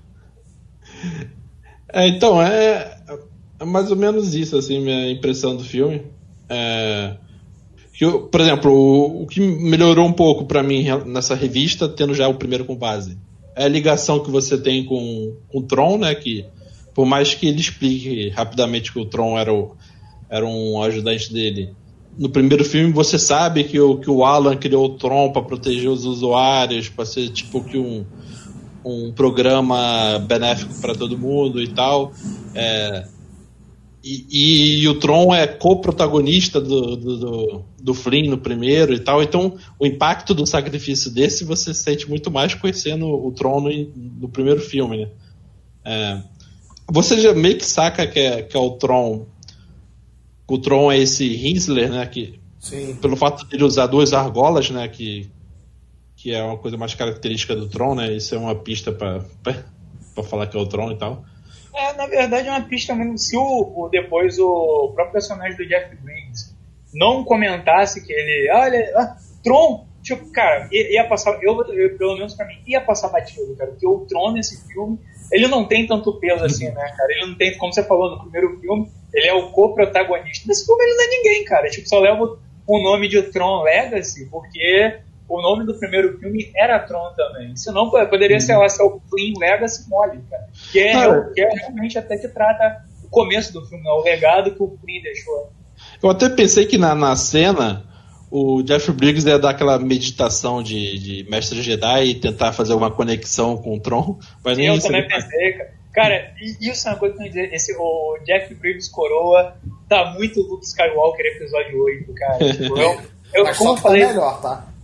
É, então, é, é mais ou menos isso, assim, minha impressão do filme. É, que eu, por exemplo, o, o que melhorou um pouco pra mim nessa revista, tendo já o primeiro com base, é a ligação que você tem com, com o Tron, né, que por mais que ele explique rapidamente que o Tron era, o, era um ajudante dele, no primeiro filme você sabe que o, que o Alan criou o Tron para proteger os usuários, para ser tipo que um, um programa benéfico para todo mundo e tal. É, e, e, e o Tron é co-protagonista do, do, do, do Flynn no primeiro e tal. Então o impacto do sacrifício desse você sente muito mais conhecendo o Tron no, no primeiro filme, né? É, você já meio que saca que é, que é o Tron. O Tron é esse Hinsler, né? Que, sim. Pelo fato de ele usar duas argolas, né? Que, que é uma coisa mais característica do Tron, né? Isso é uma pista pra, pra, pra falar que é o Tron e tal. É, na verdade é uma pista mesmo. Se o, o, depois o próprio personagem do Jeff Bridges não comentasse que ele... Olha, ah, Tron... Tipo, cara, ia, ia passar... Eu, eu, pelo menos pra mim, ia passar batido, cara. Porque o Tron nesse filme... Ele não tem tanto peso assim, né, cara? Ele não tem, como você falou no primeiro filme, ele é o co-protagonista. Nesse filme ele não é ninguém, cara. Tipo, só leva o nome de Tron Legacy, porque o nome do primeiro filme era Tron também. Senão poderia uhum. ser lá, ser o Flynn Legacy mole, cara. Que é, ah, que é realmente até que trata o começo do filme, né? O legado que o Flynn deixou. Eu até pensei que na, na cena o Jeff Bridges ia dar aquela meditação de, de mestre Jedi e tentar fazer uma conexão com o Tron, mas nem eu isso. Eu também pensei, cara. Cara, isso é uma coisa que eu ia dizer. Esse, o Jeff Bridges coroa tá muito Luke Skywalker episódio oito, cara. Tipo, eu, eu, mas como só eu falei, tá melhor, tá?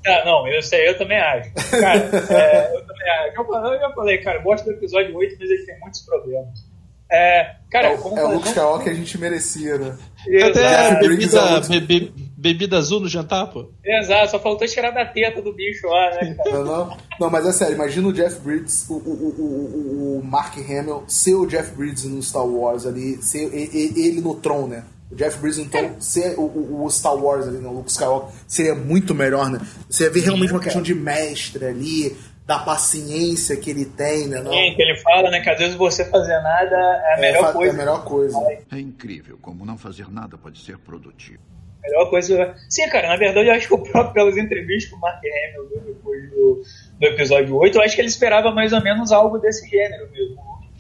Ah, não, eu sei, eu também acho. Cara, é, eu também acho. Eu, eu já falei, cara, eu gosto do episódio oito, mas ele tem muitos problemas. É, cara, é, como é o Luke não... Skywalker que a gente merecia, né? Até bebida, é bebe, bebida azul no jantar, pô. Exato, só faltou tirar da teta do bicho lá, né, cara? Não, não, não, mas é sério, imagina o Jeff Bridges, o, o, o, o Mark Hamill, ser o Jeff Bridges no Star Wars ali, ser ele no Tron, né? O Jeff Bridges no Tron, ser o, o, o Star Wars ali, né? O Luke Skywalker, seria muito melhor, né? Você ia ver realmente uma questão de mestre ali, da paciência que ele tem, né? Não? Sim, que ele fala, né? Que às vezes você fazer nada é a melhor é, coisa. É a melhor coisa. É incrível como não fazer nada pode ser produtivo. Melhor coisa. Sim, cara, na verdade eu acho que o próprio, pelas entrevistas que o Mark Hamill deu depois do, do episódio oito, eu acho que ele esperava mais ou menos algo desse gênero mesmo.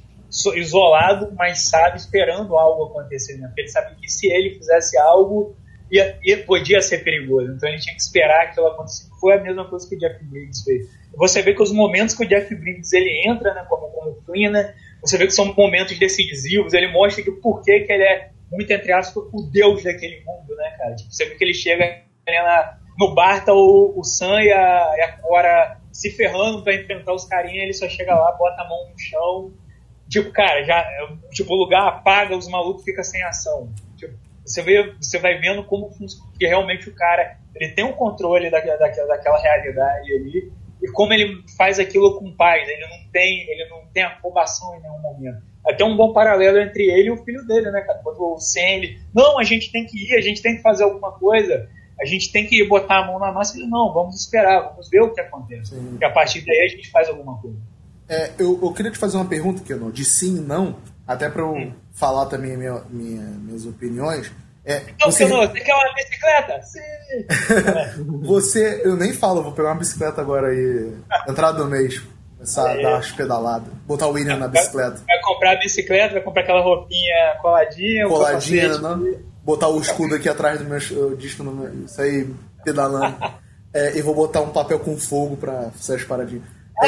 Isolado, mas sabe, esperando algo acontecer, né? Porque ele sabe que se ele fizesse algo, ia, ia, podia ser perigoso. Então ele tinha que esperar que aquilo acontecesse. Foi a mesma coisa que o Jeff Bridges fez. Você vê que os momentos que o Jeff Bridges ele entra, né, como, como Flynn, né, você vê que são momentos decisivos. Ele mostra que o porquê que ele é, muito entre aspas, o deus daquele mundo, né, cara? Tipo, você vê que ele chega na, no bar, tá o, o Sam e a, e a Cora se ferrando pra enfrentar os carinha, ele só chega lá, bota a mão no chão. Tipo, cara, já, tipo, o lugar apaga, os malucos ficam sem ação. Tipo, você, vê, você vai vendo como que realmente o cara ele tem um controle da, da, daquela realidade ali, e como ele faz aquilo com paz. Ele não tem, ele não tem afobação em nenhum momento. Até um bom paralelo entre ele e o filho dele, né, cara? Quando o Sam, ele, não, a gente tem que ir, a gente tem que fazer alguma coisa, a gente tem que botar a mão na massa. Ele, não, vamos esperar, vamos ver o que acontece. Sim. Porque a partir daí a gente faz alguma coisa. É, eu, eu queria te fazer uma pergunta, Keno, de sim e não, até pra eu hum. falar também minha, minha, minhas opiniões. É, então, você... Keno, você quer uma bicicleta? Sim! Você, eu nem falo, vou pegar uma bicicleta agora e entrada do mês, começar a dar as pedaladas, botar o William na bicicleta. Vai, vai comprar a bicicleta, vai comprar aquela roupinha coladinha, coladinha, não? Botar o escudo aqui atrás do meu disco, no meu, isso aí, pedalando. É, e vou botar um papel com fogo pra fazer as paradinhas.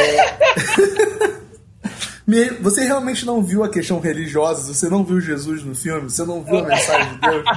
É... Você realmente não viu a questão religiosa? Você não viu Jesus no filme? Você não viu a mensagem de Deus?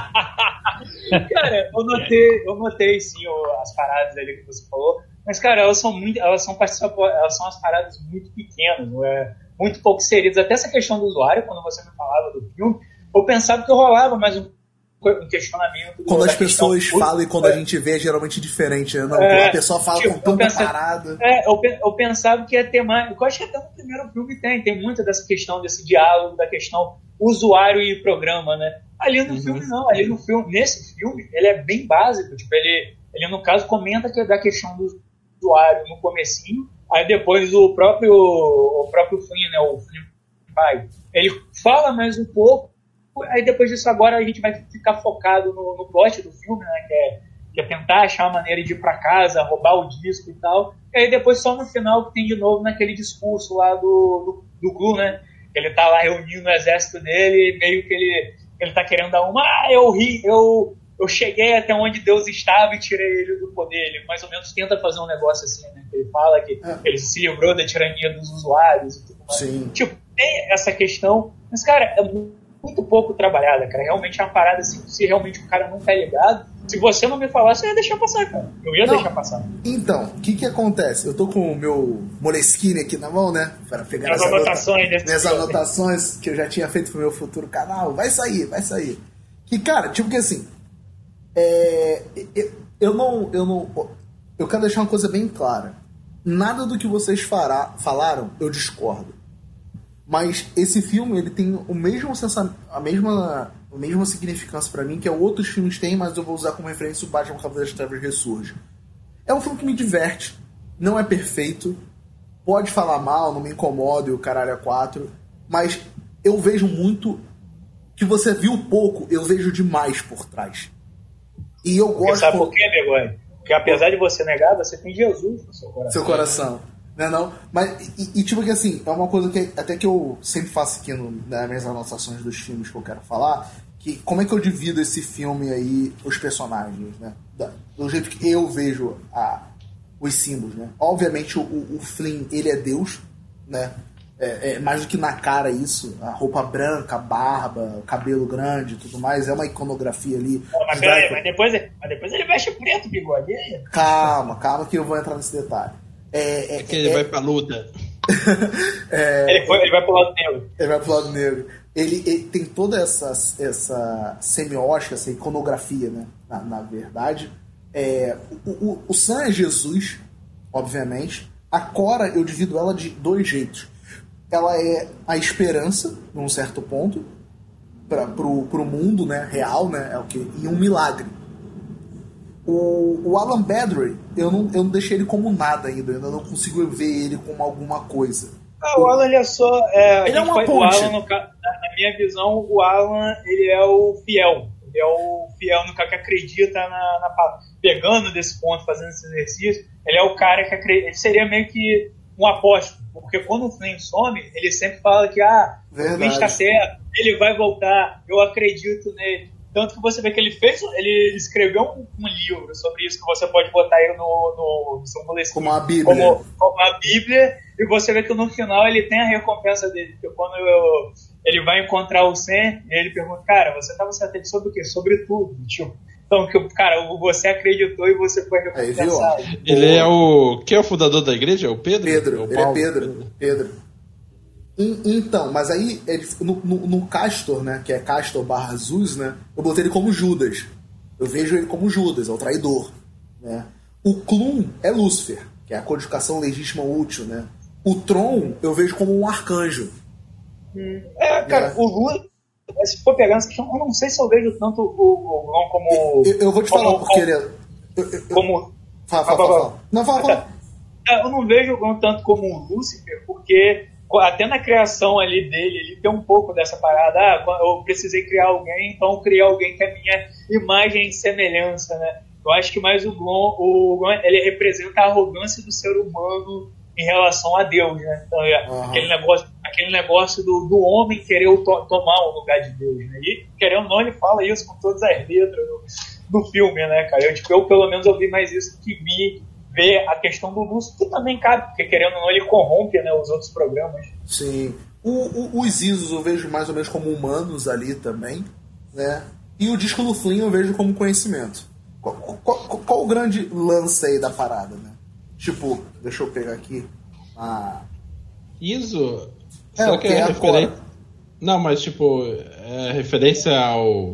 Cara, eu notei, eu notei sim as paradas ali que você falou, mas cara, elas são muito, elas são elas são as paradas muito pequenas, não é? Muito pouco inseridas. Até essa questão do usuário, quando você me falava do filme, eu pensava que eu rolava mais um um questionamento. Quando as pessoas falam e quando a gente vê é geralmente diferente, né? Não, é, a pessoa fala tipo, com tanta parada. É, eu, eu pensava que ia ter mais. Eu acho que até no primeiro filme tem, tem muita dessa questão, desse diálogo, da questão usuário e programa, né? Ali no uhum. filme não, ali no filme, nesse filme, ele é bem básico, tipo, ele, ele no caso comenta que é da questão do usuário no comecinho, aí depois o próprio o próprio Flynn, né, o Flynn pai, ele fala mais um pouco. Aí depois disso agora a gente vai ficar focado no, no plot do filme, né, que é, que é tentar achar uma maneira de ir pra casa, roubar o disco e tal, e aí depois só no final que tem de novo naquele discurso lá do, do, do Glu, né, ele tá lá reunindo o exército dele, e meio que ele, ele tá querendo dar uma, ah, eu ri, eu, eu cheguei até onde Deus estava e tirei ele do poder, ele mais ou menos tenta fazer um negócio assim, né, que ele fala que é. ele se livrou da tirania dos usuários e tudo mais. Sim. Tipo, tem essa questão, mas cara, é muito muito pouco trabalhada, cara. Realmente é uma parada assim, se realmente o cara não tá ligado, se você não me falasse, eu ia deixar passar, cara. Eu ia não. deixar passar. Então, o que que acontece? Eu tô com o meu Moleskine aqui na mão, né? Para pegar as anotações, anota- minhas anotações que eu já tinha feito pro meu futuro canal. Vai sair, vai sair. Que, cara, tipo que assim, é, eu, eu não, eu não, eu quero deixar uma coisa bem clara. Nada do que vocês fará, falaram, eu discordo. Mas esse filme, ele tem o mesmo sensa- a, mesma, a mesma significância pra mim que outros filmes têm, mas eu vou usar como referência o Batman Cavaleiro das Trevas Ressurge. É um filme que me diverte, não é perfeito, pode falar mal, não me incomoda e o caralho é quatro, mas eu vejo muito que você viu pouco, eu vejo demais por trás. E eu gosto... Porque sabe por quê, Begoni? Porque apesar de você negar, você tem Jesus no seu coração. Seu coração. Não é não? Mas, e, e tipo que assim, é uma coisa que até que eu sempre faço aqui no, nas minhas anotações dos filmes que eu quero falar, que como é que eu divido esse filme aí, os personagens, né? Da, do jeito que eu vejo a, os símbolos, né? Obviamente o, o Flynn, ele é Deus, né? É, é mais do que na cara isso. A roupa branca, a barba, o cabelo grande e tudo mais. É uma iconografia ali. Não, mas, peraí, mas, depois, mas depois ele veste preto, bigode. Calma, calma que eu vou entrar nesse detalhe. É, é, é que ele é... vai pra luta. é... ele, foi, ele vai pro lado negro. Ele vai pro lado negro. Ele, ele tem toda essa, essa semiótica, essa iconografia, né? Na, na verdade. É, o, o, o Sam é Jesus, obviamente. A Cora, eu divido ela de dois jeitos. Ela é a esperança, num certo ponto, para pro, pro mundo, né, real, né, é o que, e um milagre. O, o Alan Badrie, eu não, eu não deixei ele como nada ainda, eu ainda não consigo ver ele como alguma coisa. Ah, o Alan, ele é só... É, ele é uma foi, ponte. O Alan, no, na minha visão, o Alan, ele é o fiel. Ele é o fiel no cara que acredita na, na... Pegando desse ponto, fazendo esse exercício, ele é o cara que acredita... Ele seria meio que um apóstolo. Porque quando o Flynn some, ele sempre fala que ah, o Flynn está certo, ele vai voltar, eu acredito nele. Tanto que você vê que ele fez, ele escreveu um, um livro sobre isso, que você pode botar aí no, no, no seu boletim. Como a Bíblia. Como, como a Bíblia, e você vê que no final ele tem a recompensa dele. Porque quando eu, ele vai encontrar o Sam, ele pergunta, cara, você estava certo sobre o quê? Sobre tudo. Tipo, então, cara, você acreditou e você foi recompensado. Ele é o... Quem é o fundador da igreja? É o Pedro? Pedro, o ele é Pedro. Pedro. E, então, mas aí, ele, no, no, no Castor, né, que é Castor barra Zuz, né, eu botei ele como Judas. Eu vejo ele como Judas, é o traidor. Né? O Clun é Lúcifer, que é a codificação legítima útil, né? O Tron eu vejo como um arcanjo. Hum. É, cara, é. o Lula... Se for pegar essa questão, eu não sei se eu vejo tanto o Ron como... Eu, eu vou te como, falar porque como, ele é... Eu, eu, como... Fala, fala, fala, fala. Não, fala, fala. Eu não vejo o Ron tanto como um Lúcifer, porque até na criação ali dele, ele tem um pouco dessa parada, ah, eu precisei criar alguém, então eu criei alguém que é minha imagem e semelhança, né? Eu acho que mais o Ron, o Ron, ele representa a arrogância do ser humano em relação a Deus, né? Então, é, uhum. aquele negócio, aquele negócio do, do homem querer to, tomar o lugar de Deus, né? E, querendo ou não, ele fala isso com todas as letras do, do filme, né, cara? Eu, tipo, eu, pelo menos, ouvi mais isso que vi ver a questão do Lúcio, que também cabe, porque, querendo ou não, ele corrompe, né, os outros programas. Sim. O, o, os Isos eu vejo mais ou menos como humanos ali também, né? E o disco do Flynn eu vejo como conhecimento. Qual, qual, qual o grande lance aí da parada, né? Tipo, deixa eu pegar aqui a... Iso? É, Será o que que é é referência? Não, mas tipo, é referência ao...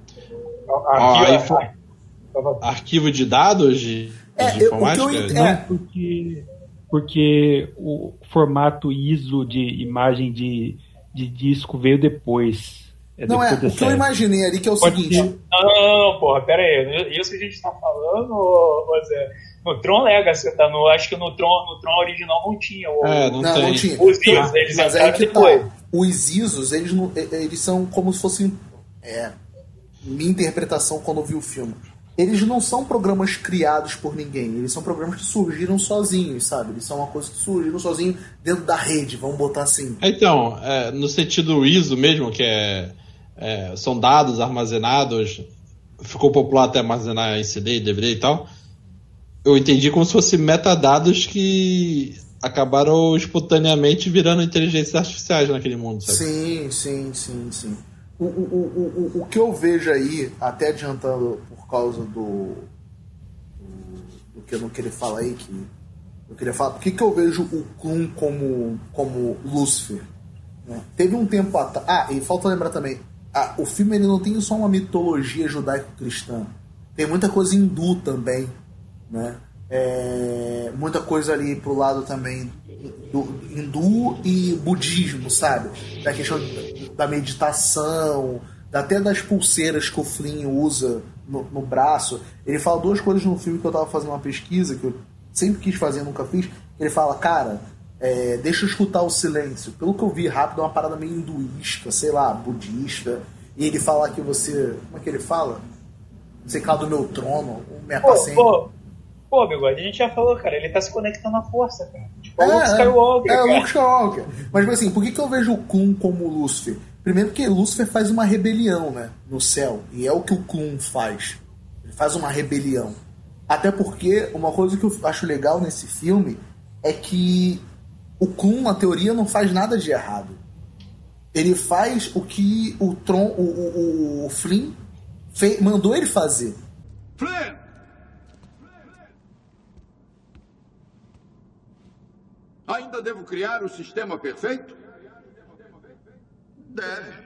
Arquivo, ao arquivo de dados de, é, de informática? Eu, eu, Não, é. porque, porque o formato I S O de imagem de, de disco veio depois. É não, depois é, o que eu imaginei ali que é o Pode seguinte... Não, não, não, não, porra, pera aí. Isso que a gente tá falando, ô Zé, no Tron Legacy, tá? No, acho que no Tron, no Tron original não tinha. O, é, não, não, tem. não tinha. Os Isos, eles mas entraram aí que depois. Tá. Os Isos, eles, não, eles são como se fossem... É, minha interpretação quando eu vi o filme. Eles não são programas criados por ninguém. Eles são programas que surgiram sozinhos, sabe? Eles são uma coisa que surgiram sozinhos dentro da rede, vamos botar assim. Então, é, no sentido I S O mesmo, que é, é, são dados armazenados, ficou popular até armazenar em C D, D V D e tal, eu entendi como se fossem metadados que acabaram espontaneamente virando inteligências artificiais naquele mundo, sabe? Sim, sim, sim, sim. O, o, o, o, o que eu vejo aí, até adiantando por causa do, do, do que eu não queria falar aí, que eu queria falar, por que que eu vejo o Clun como, como Lúcifer? Né? Teve um tempo atrás... Ah, e falta lembrar também, ah, o filme ele não tem só uma mitologia judaico-cristã, tem muita coisa hindu também, né? É, muita coisa ali pro lado também do hindu e budismo, sabe? Da questão da meditação, até das pulseiras que o Flynn usa no, no braço. Ele fala duas coisas no filme que eu tava fazendo uma pesquisa, que eu sempre quis fazer, nunca fiz. Ele fala, cara, é, deixa eu escutar o silêncio. Pelo que eu vi rápido, é uma parada meio hinduísta, sei lá, budista. E ele fala que você... Como é que ele fala? Você cala do meu trono, minha paciência. Pô, pô, bigode, a gente já falou, cara, ele tá se conectando à força, cara. Tipo, é o Luke Skywalker, É, cara. é o Luke Skywalker. Mas, assim, por que que eu vejo o Clun como Lúcifer? Primeiro porque Lúcifer faz uma rebelião, né, no céu. E é o que o Clun faz. Ele faz uma rebelião. Até porque uma coisa que eu acho legal nesse filme é que o Klum, na teoria, não faz nada de errado. Ele faz o que o, Tron, o, o, o Flynn fez, mandou ele fazer. Flynn! Ainda devo criar o sistema perfeito? Deve.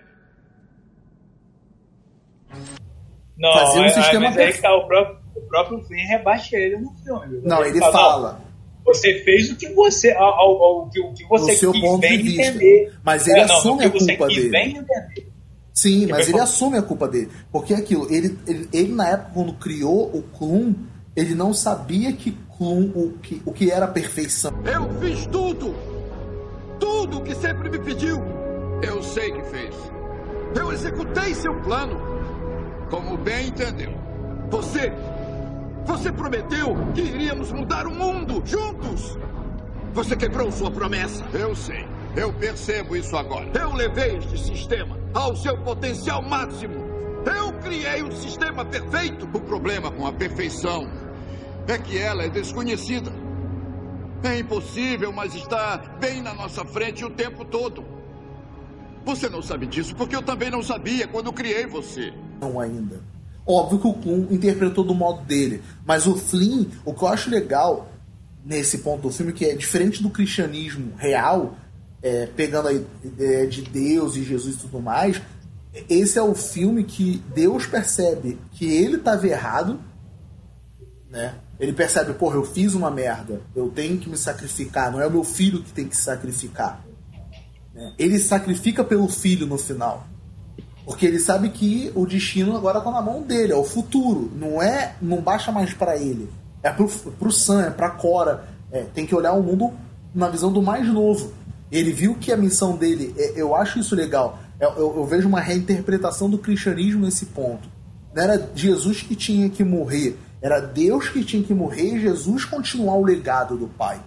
Não, Fazer um é, sistema mas aí perfeito. que tá, o próprio, o próprio Flynn rebaixa ele no filme. Não, ele fala. Não, você fez o que você, ao, ao, ao, o que você No seu quis ponto bem de vista. entender. Mas ele É, não, assume no que a culpa você quis dele. bem entender. Sim, mas foi ele bom. assume a culpa dele. Porque é aquilo, ele, ele, ele na época, quando criou o Klum, ele não sabia que Klum, o que, o que era perfeição. Eu fiz tudo! Tudo que sempre me pediu! Eu sei que fez. Eu executei seu plano. Como bem entendeu. Você... Você prometeu que iríamos mudar o mundo juntos! Você quebrou sua promessa. Eu sei. Eu percebo isso agora. Eu levei este sistema ao seu potencial máximo. Eu criei um sistema perfeito. O problema com a perfeição é que ela é desconhecida. É impossível, mas está bem na nossa frente o tempo todo. Você não sabe disso porque eu também não sabia quando criei você. Não ainda. Óbvio que o Klum interpretou do modo dele. Mas o Flynn, o que eu acho legal nesse ponto do filme, que é diferente do cristianismo real, é, pegando a ideia de Deus e Jesus e tudo mais, esse é o filme que Deus percebe que ele estava errado, né? Ele percebe, porra, eu fiz uma merda, eu tenho que me sacrificar, não é o meu filho que tem que se sacrificar. Né? Ele se sacrifica pelo filho no final. Porque ele sabe que o destino agora tá na mão dele, é o futuro. Não é, não baixa mais para ele. É pro, pro Sam, é pra Cora. É, tem que olhar o mundo na visão do mais novo. Ele viu que a missão dele, é, eu acho isso legal. Eu, eu, eu vejo uma reinterpretação do cristianismo nesse ponto. Não era Jesus que tinha que morrer, era Deus que tinha que morrer e Jesus continuar o legado do Pai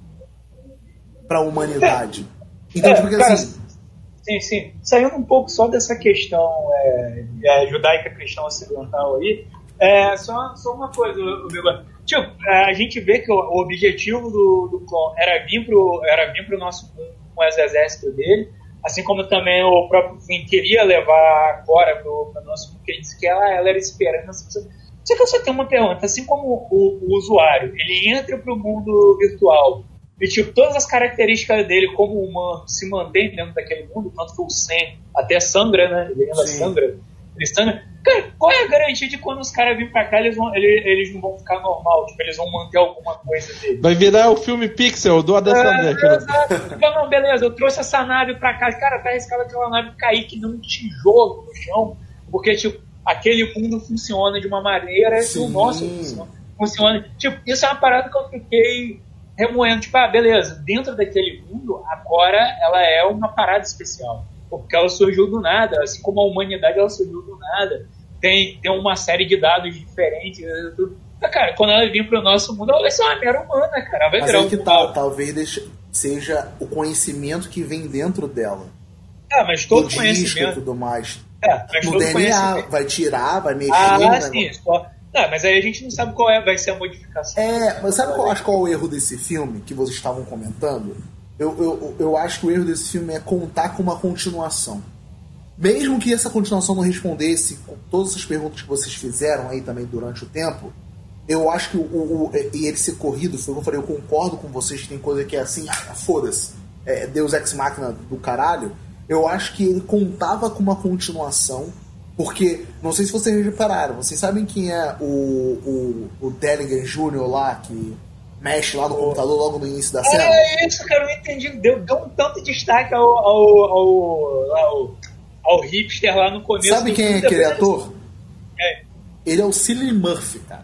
para a humanidade. Então, É, tipo, porque, cara, assim, Sim, sim. Saindo um pouco só dessa questão é, é, judaica cristã ocidental aí, é, só, só uma coisa, Bigode. Tipo, a gente vê que o, o objetivo do, do clone era vir pro, era vir pro nosso mundo com o exército dele, assim como também o próprio Finn queria levar a Cora pro, pro nosso mundo, porque ele disse que ela, ela era esperança. Só que eu só tenho uma pergunta, assim como o, o usuário, ele entra pro mundo virtual, e, tipo, todas as características dele como humano se mantêm dentro daquele mundo, tanto que o Sam até sangra, né? Ele ainda Sim. sangra. Ele sangra. Cara, qual é a garantia de quando os caras virem pra cá, eles, vão, eles, eles não vão ficar normal? Tipo, eles vão manter alguma coisa dele. Vai virar o filme Pixel do Adam Sandler. É, exato. Não, não, beleza, eu trouxe essa nave pra cá. Cara, tá arriscado aquela nave cair que nem um tijolo no chão. Porque, tipo, aquele mundo funciona de uma maneira que o Sim. nosso funciona. funciona. Tipo, isso é uma parada que eu fiquei remoendo, tipo, ah, beleza, dentro daquele mundo, agora ela é uma parada especial, porque ela surgiu do nada, assim como a humanidade ela surgiu do nada, tem, tem uma série de dados diferentes, tudo. Cara, quando ela vir pro nosso mundo, ela vai ser uma mera humana, cara, ela vai mas virar aí que um tá, mundo. talvez deixe- seja o conhecimento que vem dentro dela. Ah, mas todo O disco e conhecimento. tudo mais. É, mas No todo D N A, conhecimento. vai tirar, vai mexer. Ah, né, sim, mano? só. Não, mas aí a gente não sabe qual é, vai ser a modificação. É, mas sabe qual eu acho qual é o erro desse filme que vocês estavam comentando? Eu, eu, eu acho que o erro desse filme é contar com uma continuação. Mesmo que essa continuação não respondesse com todas as perguntas que vocês fizeram aí também durante o tempo, eu acho que o, o, o e ele ser corrido, foi o que eu falei, eu concordo com vocês que tem coisa que é assim, ah, foda-se, é Deus Ex Machina do caralho. Eu acho que ele contava com uma continuação. Porque, não sei se vocês repararam, vocês sabem quem é o, o, o Deligan Júnior lá, que mexe lá no computador logo no início da cena? É isso, cara, eu não entendi. Deu, deu um tanto de destaque ao, ao, ao, ao, ao hipster lá no começo. Sabe do quem é filme, aquele depois- ator? É. Ele é o Cillian Murphy, cara.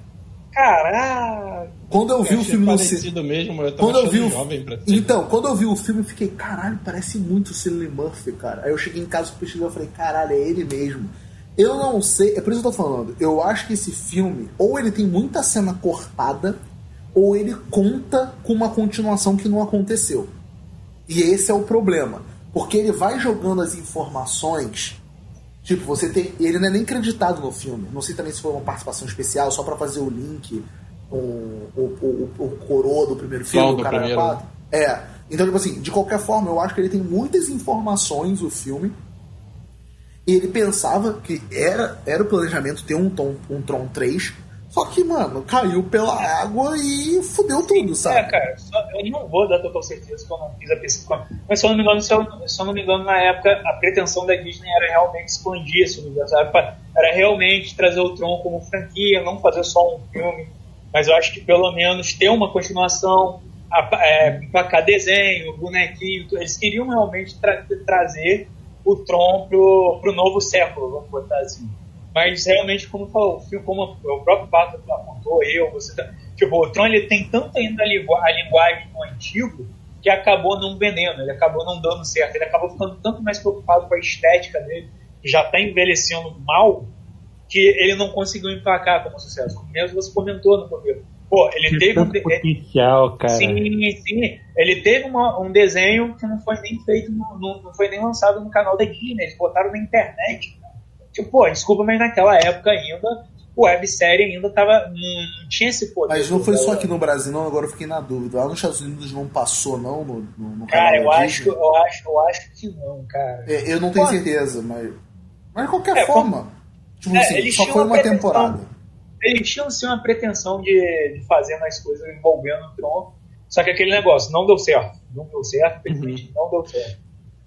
Caralho. Quando eu vi Eu o achei filme no parecido cinema... mesmo, eu tava Quando eu vi achando o... jovem pra ser. Então, quando eu vi o filme, eu fiquei, caralho, parece muito o Cillian Murphy, cara. Aí eu cheguei em casa, pesquisei, eu falei, caralho, é ele mesmo. Eu não sei, é por isso que eu tô falando. Eu acho que esse filme, ou ele tem muita cena cortada, ou ele conta com uma continuação que não aconteceu. E esse é o problema. Porque ele vai jogando as informações. Tipo, você tem. Ele não é nem creditado no filme. Não sei também se foi uma participação especial, só pra fazer o link com o, o, o, o coroa do primeiro filme, Qual o do cara primeiro? quatro. É. Então, tipo assim, de qualquer forma, eu acho que ele tem muitas informações, o filme. E ele pensava que era, era o planejamento ter um, tom, um Tron três, só que, mano, caiu pela água e fudeu tudo, sabe? É, cara, só, eu não vou dar total certeza que eu não fiz a pesquisa. Mas se eu não me engano, se eu, se eu não me engano, na época, a pretensão da Disney era realmente expandir esse universo. Era realmente trazer o Tron como franquia, não fazer só um filme. Mas eu acho que pelo menos ter uma continuação, é, emplacar desenho, bonequinho. Eles queriam realmente tra- trazer o Tron pro, pro novo século, vamos botar assim. Mas realmente, como falou, como o próprio Pato apontou, eu, você tá, tipo, o Tron ele tem tanto ainda a, lingu- a linguagem do antigo que acabou não vendendo, ele acabou não dando certo, ele acabou ficando tanto mais preocupado com a estética dele, que já está envelhecendo mal, que ele não conseguiu emplacar como sucesso. Como mesmo você comentou no começo. Pô, ele Tem teve um tanto potencial, cara. Sim, sim. Ele teve uma, um desenho que não foi nem feito, no, no, não foi nem lançado no canal da Disney, eles botaram na internet. Tipo, pô, desculpa, mas naquela época ainda, o websérie ainda tava, não, não tinha esse poder. Mas não foi só aqui no Brasil, não, agora eu fiquei na dúvida. Lá nos Estados Unidos não passou, não, no, no, no canal Cara, eu da acho, Disney? eu, acho, eu acho que não, cara. É, eu não tenho Pô, certeza, mas... Mas de qualquer É, forma, tipo é, assim, eles só tinham foi uma uma pretensão. temporada. Eles tinham sim uma pretensão de, de fazer mais coisas envolvendo o Tron, só que aquele negócio não deu certo. Não deu certo, infelizmente não deu certo.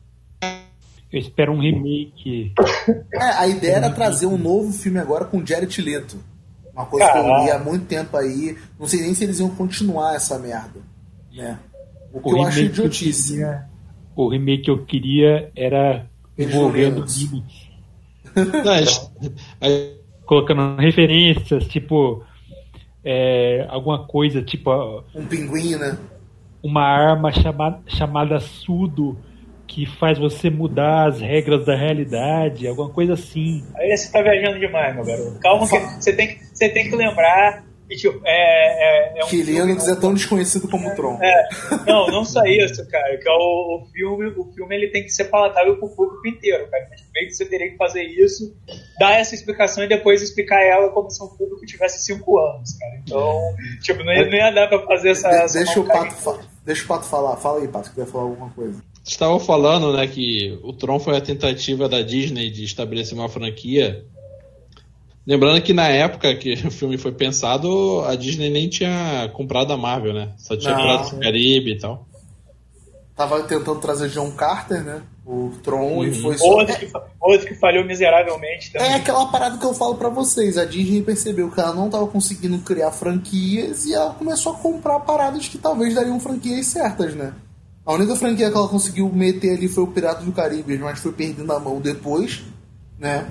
Eu espero um remake. É, a ideia era trazer um novo filme agora com Jared Leto. Uma coisa que eu Caralho. li há muito tempo aí. Não sei nem se eles iam continuar essa merda. Né? O que O eu acho remake que eu idiotice. queria- O remake que eu queria era Eles envolvendo não lembram. gimmicks, Não, a gente- a- colocando referências, tipo é, alguma coisa, tipo Um pinguim, né? uma arma chamada, chamada Sudo, que faz você mudar as regras da realidade, alguma coisa assim. Aí você tá viajando demais, meu garoto. Calma, que você tem, que- você tem que lembrar que, tipo, é, é, é um Que filme- Linux é tão desconhecido como o Tron. É, não, não só isso, cara. Que é o, o filme, o filme ele tem que ser palatável pro público inteiro, cara. Mas meio que você teria que fazer isso, dar essa explicação e depois explicar ela como se o público tivesse cinco anos, cara. Então, tipo, não ia, não ia dar pra fazer essa. De- essa deixa, o montagem. Pato fa- deixa o Pato falar. Fala aí, Pato, que quer falar alguma coisa. Você estava falando, né, que o Tron foi a tentativa da Disney de estabelecer uma franquia. Lembrando que na época que o filme foi pensado, a Disney nem tinha comprado a Marvel, né? Só tinha Não. Piratas do Caribe e tal. Tava tentando trazer John Carter, né? O Tron, e Uhum. foi só... Outro que, fa- outro que falhou miseravelmente também. É aquela parada que eu falo pra vocês. A Disney percebeu que ela não tava conseguindo criar franquias e ela começou a comprar paradas que talvez dariam franquias certas, né? A única franquia que ela conseguiu meter ali foi o Piratas do Caribe, mas foi perdendo a mão depois, né?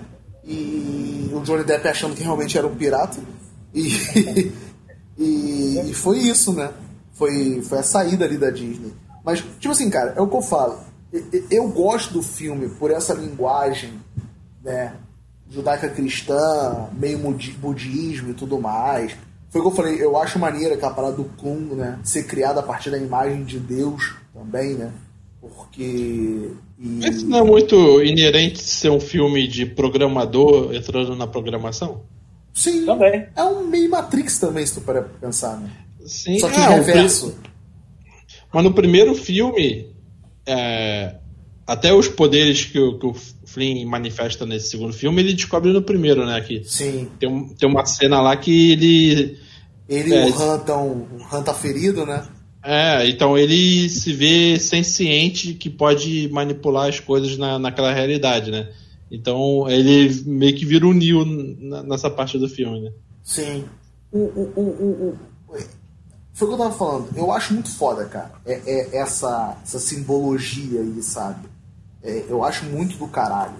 E o Johnny Depp achando que realmente era um pirata. E, e, e foi isso, né? Foi, foi a saída ali da Disney. Mas, tipo assim, cara, é o que eu falo. Eu, eu gosto do filme por essa linguagem, né? Judaica cristã, meio mudi- budismo e tudo mais. Foi o que eu falei, eu acho maneira aquela parada do Kung, né? Ser criada a partir da imagem de Deus também, né? Porque. E... Isso não é muito inerente ser um filme de programador entrando na programação? Sim, Também. é um meio Matrix também, se tu parar pra pensar, né? Sim, Só que é, em o reverso. pri- Mas no primeiro filme, é, até os poderes que o, que o Flynn manifesta nesse segundo filme, ele descobre no primeiro, né? Que Sim. tem, um- tem uma cena lá que ele. Ele É, e o Han tão, o Han tá ferido, né? É, então ele se vê senciente que pode manipular as coisas na, naquela realidade, né? Então ele meio que vira um Neo na- nessa parte do filme, né? Sim. O, o, o, o, o- Foi o que eu tava falando. Eu acho muito foda, cara. É, é essa, essa simbologia aí, sabe? É, eu acho muito do caralho.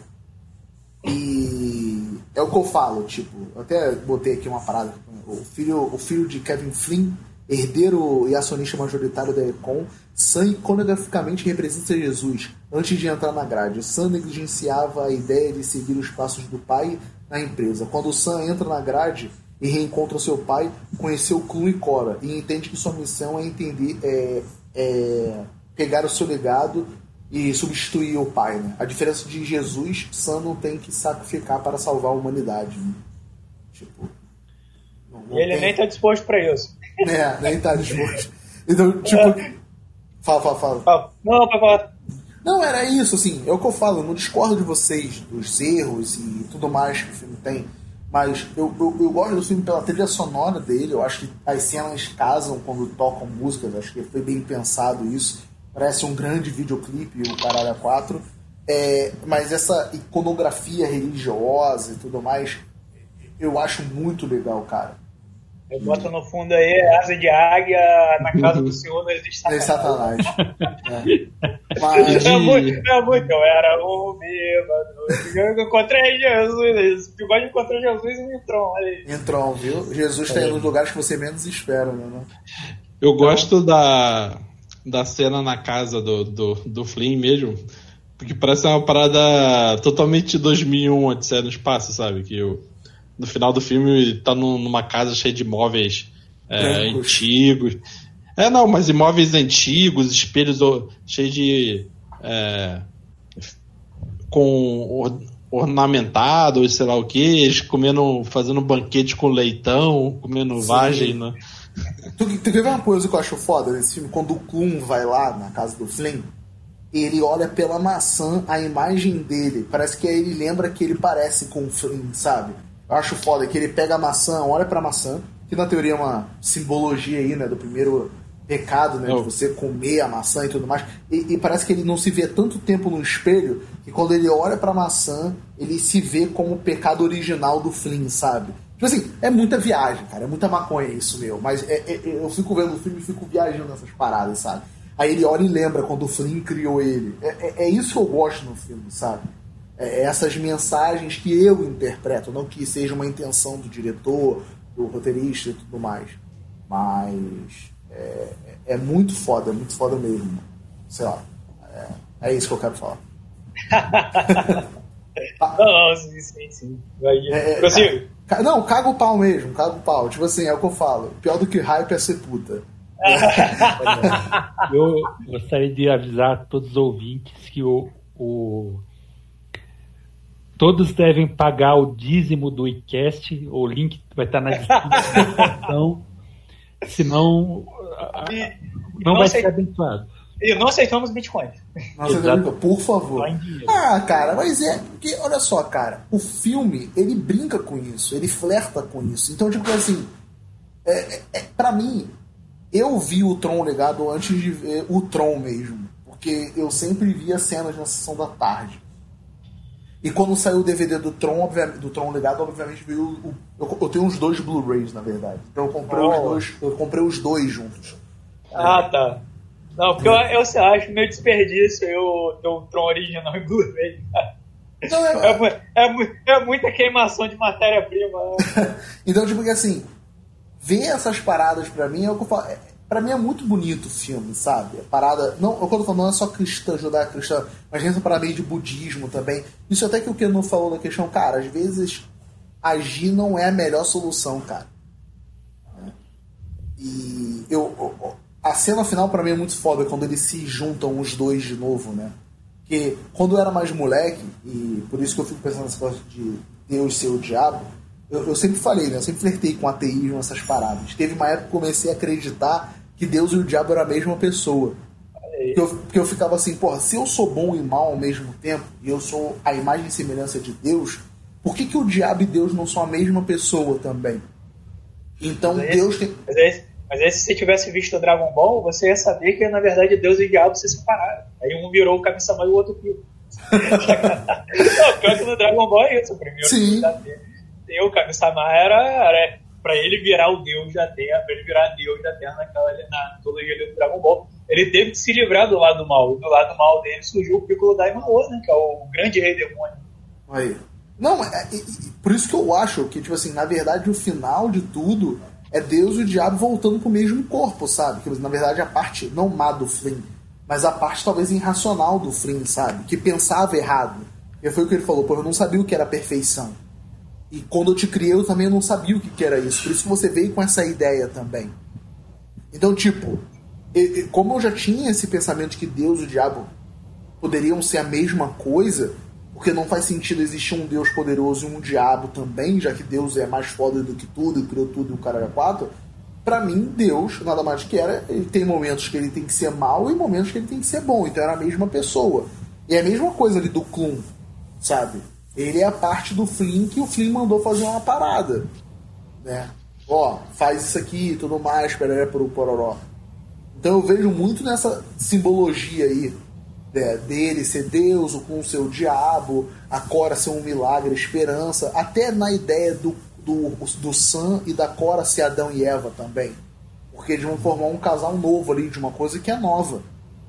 E é o que eu falo, tipo, eu até botei aqui uma parada. O filho, o filho de Kevin Flynn, herdeiro e acionista majoritário da Econ, Sam iconograficamente representa Jesus antes de entrar na grade. Sam negligenciava a ideia de seguir os passos do pai na empresa. Quando Sam entra na grade e reencontra seu pai, conheceu Clue e Cora e entende que sua missão é entender, é, é pegar o seu legado e substituir o pai, né? A diferença de Jesus, Sam não tem que sacrificar para salvar a humanidade, né? Tipo, não, não E ele tem- nem tá disposto pra isso. É, nem tá disposto. Então, tipo, Fala, fala, fala. Fala. Não, vai falar. Não, era isso, assim, é o que eu falo, eu não discordo de vocês, dos erros e tudo mais que o filme tem, mas eu, eu, eu gosto do filme pela trilha sonora dele, eu acho que as cenas casam quando tocam músicas, acho que foi bem pensado isso, parece um grande videoclipe, o Caralho a quatro, é, mas essa iconografia religiosa e tudo mais, eu acho muito legal, cara. Eu boto no fundo aí asa de águia na casa do senhor não existe Satanás. Satanás. É. Mas... É muito, é muito. Eu era um bêbado. Eu encontrei Jesus. Eu gosto de encontrar Jesus e o Tron. Em Tron, viu? Jesus tá é. nos lugares que você menos espera, né? Eu gosto da, da cena na casa do, do, do Flynn mesmo, porque parece uma parada totalmente dois mil e um, Odisseia no Espaço, sabe? Que eu... No final do filme tá numa casa cheia de móveis é, antigos. É, não, mas imóveis antigos, espelhos cheios de... É, com or, ornamentados, sei lá o que, eles comendo, fazendo banquete com leitão, comendo vagem, né? Tu, tu quer ver uma coisa que eu acho foda nesse filme? Quando o Klum vai lá na casa do Flynn, ele olha pela maçã, a imagem dele, parece que ele lembra que ele parece com o Flynn, sabe? Eu acho foda que ele pega a maçã, olha pra maçã, que na teoria é uma simbologia aí, né, do primeiro pecado, né, oh. de você comer a maçã e tudo mais, e, e parece que ele não se vê tanto tempo no espelho, que quando ele olha pra maçã, ele se vê como o pecado original do Flynn, sabe? Tipo assim, é muita viagem, cara, é muita maconha isso, meu, mas é, é, eu fico vendo o filme e fico viajando nessas paradas, sabe? Aí ele olha e lembra quando o Flynn criou ele. É, é, é isso que eu gosto no filme, sabe? Essas mensagens que eu interpreto, não que seja uma intenção do diretor, do roteirista e tudo mais, mas é, é muito foda, muito foda mesmo, sei lá, é, é isso que eu quero falar. Não, não, sim, sim, sim. É, é, ca, não, caga o pau mesmo, caga o pau, tipo assim, é o que eu falo, pior do que hype é ser puta. Eu gostaria de avisar a todos os ouvintes que o, o todos devem pagar o dízimo do iCast, o link vai estar na descrição, senão e, não, não vai aceit... ser abençoado. E não aceitamos Bitcoin. Nossa, por favor. Ah, cara, mas é porque, olha só, cara, o filme, ele brinca com isso, ele flerta com isso. Então, tipo assim, é, é, pra mim, eu vi o Tron Legado antes de ver o Tron mesmo, porque eu sempre via cenas na sessão da tarde. E quando saiu o D V D do Tron, obviamente, do Tron Legado, obviamente veio o, o, eu, eu tenho os dois Blu-rays, na verdade. Então eu comprei, oh. os dois, eu comprei os dois juntos. Ah, é. Tá. Não, porque é. eu, eu acho meio desperdício eu ter o Tron original em Blu-ray. Então, é, é, é, é muita queimação de matéria-prima. Então, tipo, que assim, ver essas paradas pra mim é o que eu falo. É, pra mim é muito bonito o filme, sabe? A parada. Não, eu quando eu falo, não é só cristã, judaico-cristã, mas tem essa parada meio de budismo também. Isso até que o Keanu falou da questão, cara, às vezes agir não é a melhor solução, cara. E eu, eu, a cena final pra mim é muito foda quando eles se juntam os dois de novo, né? Porque quando eu era mais moleque, e por isso que eu fico pensando nessa coisa de Deus ser o diabo, eu, eu sempre falei, né? Eu sempre flertei com ateísmo, essas paradas. Teve uma época que eu comecei a acreditar que Deus e o diabo eram a mesma pessoa. Porque eu, porque eu ficava assim, porra, se eu sou bom e mal ao mesmo tempo, e eu sou a imagem e semelhança de Deus, por que, que o diabo e Deus não são a mesma pessoa também? Então mas Deus esse, tem... Mas, esse, mas esse, se você tivesse visto o Dragon Ball, você ia saber que, na verdade, Deus e o diabo se separaram. Aí um virou o Kami-sama e o outro Pio. Não, pior que no Dragon Ball é isso. O primeiro Sim. Tem o Kami-sama era... era pra ele virar o Deus da Terra, pra ele virar Deus da Terra naquela na mitologia do Dragon Ball, ele teve que se livrar do lado mal. Do lado mal dele surgiu o Piccolo Daimao, né, que é o grande rei demônio. Aí. Não, é, é, é, por isso que eu acho que, tipo assim, na verdade o final de tudo é Deus e o diabo voltando pro mesmo corpo, sabe? Que na verdade a parte não má do Flynn, mas a parte talvez irracional do Flynn, sabe? Que pensava errado. E foi o que ele falou, pô, eu não sabia o que era perfeição. E quando eu te criei, eu também não sabia o que, que era isso. Por isso que você veio com essa ideia também. Então, tipo, como eu já tinha esse pensamento de que Deus e o diabo poderiam ser a mesma coisa, porque não faz sentido existir um Deus poderoso e um diabo também, já que Deus é mais foda do que tudo, e criou tudo e o cara é quatro, pra mim, Deus, nada mais que era, ele tem momentos que ele tem que ser mal e momentos que ele tem que ser bom. Então era a mesma pessoa. E é a mesma coisa ali do Klum, sabe? Ele é a parte do Flynn que o Flynn mandou fazer uma parada, né? Ó, faz isso aqui e tudo mais, pereré pro pororó. Então eu vejo muito nessa simbologia aí, né, dele ser Deus, o Klum ser o diabo, a Cora ser um milagre, esperança, até na ideia do, do, do Sam e da Cora ser Adão e Eva também. Porque eles vão formar um casal novo ali, de uma coisa que é nova.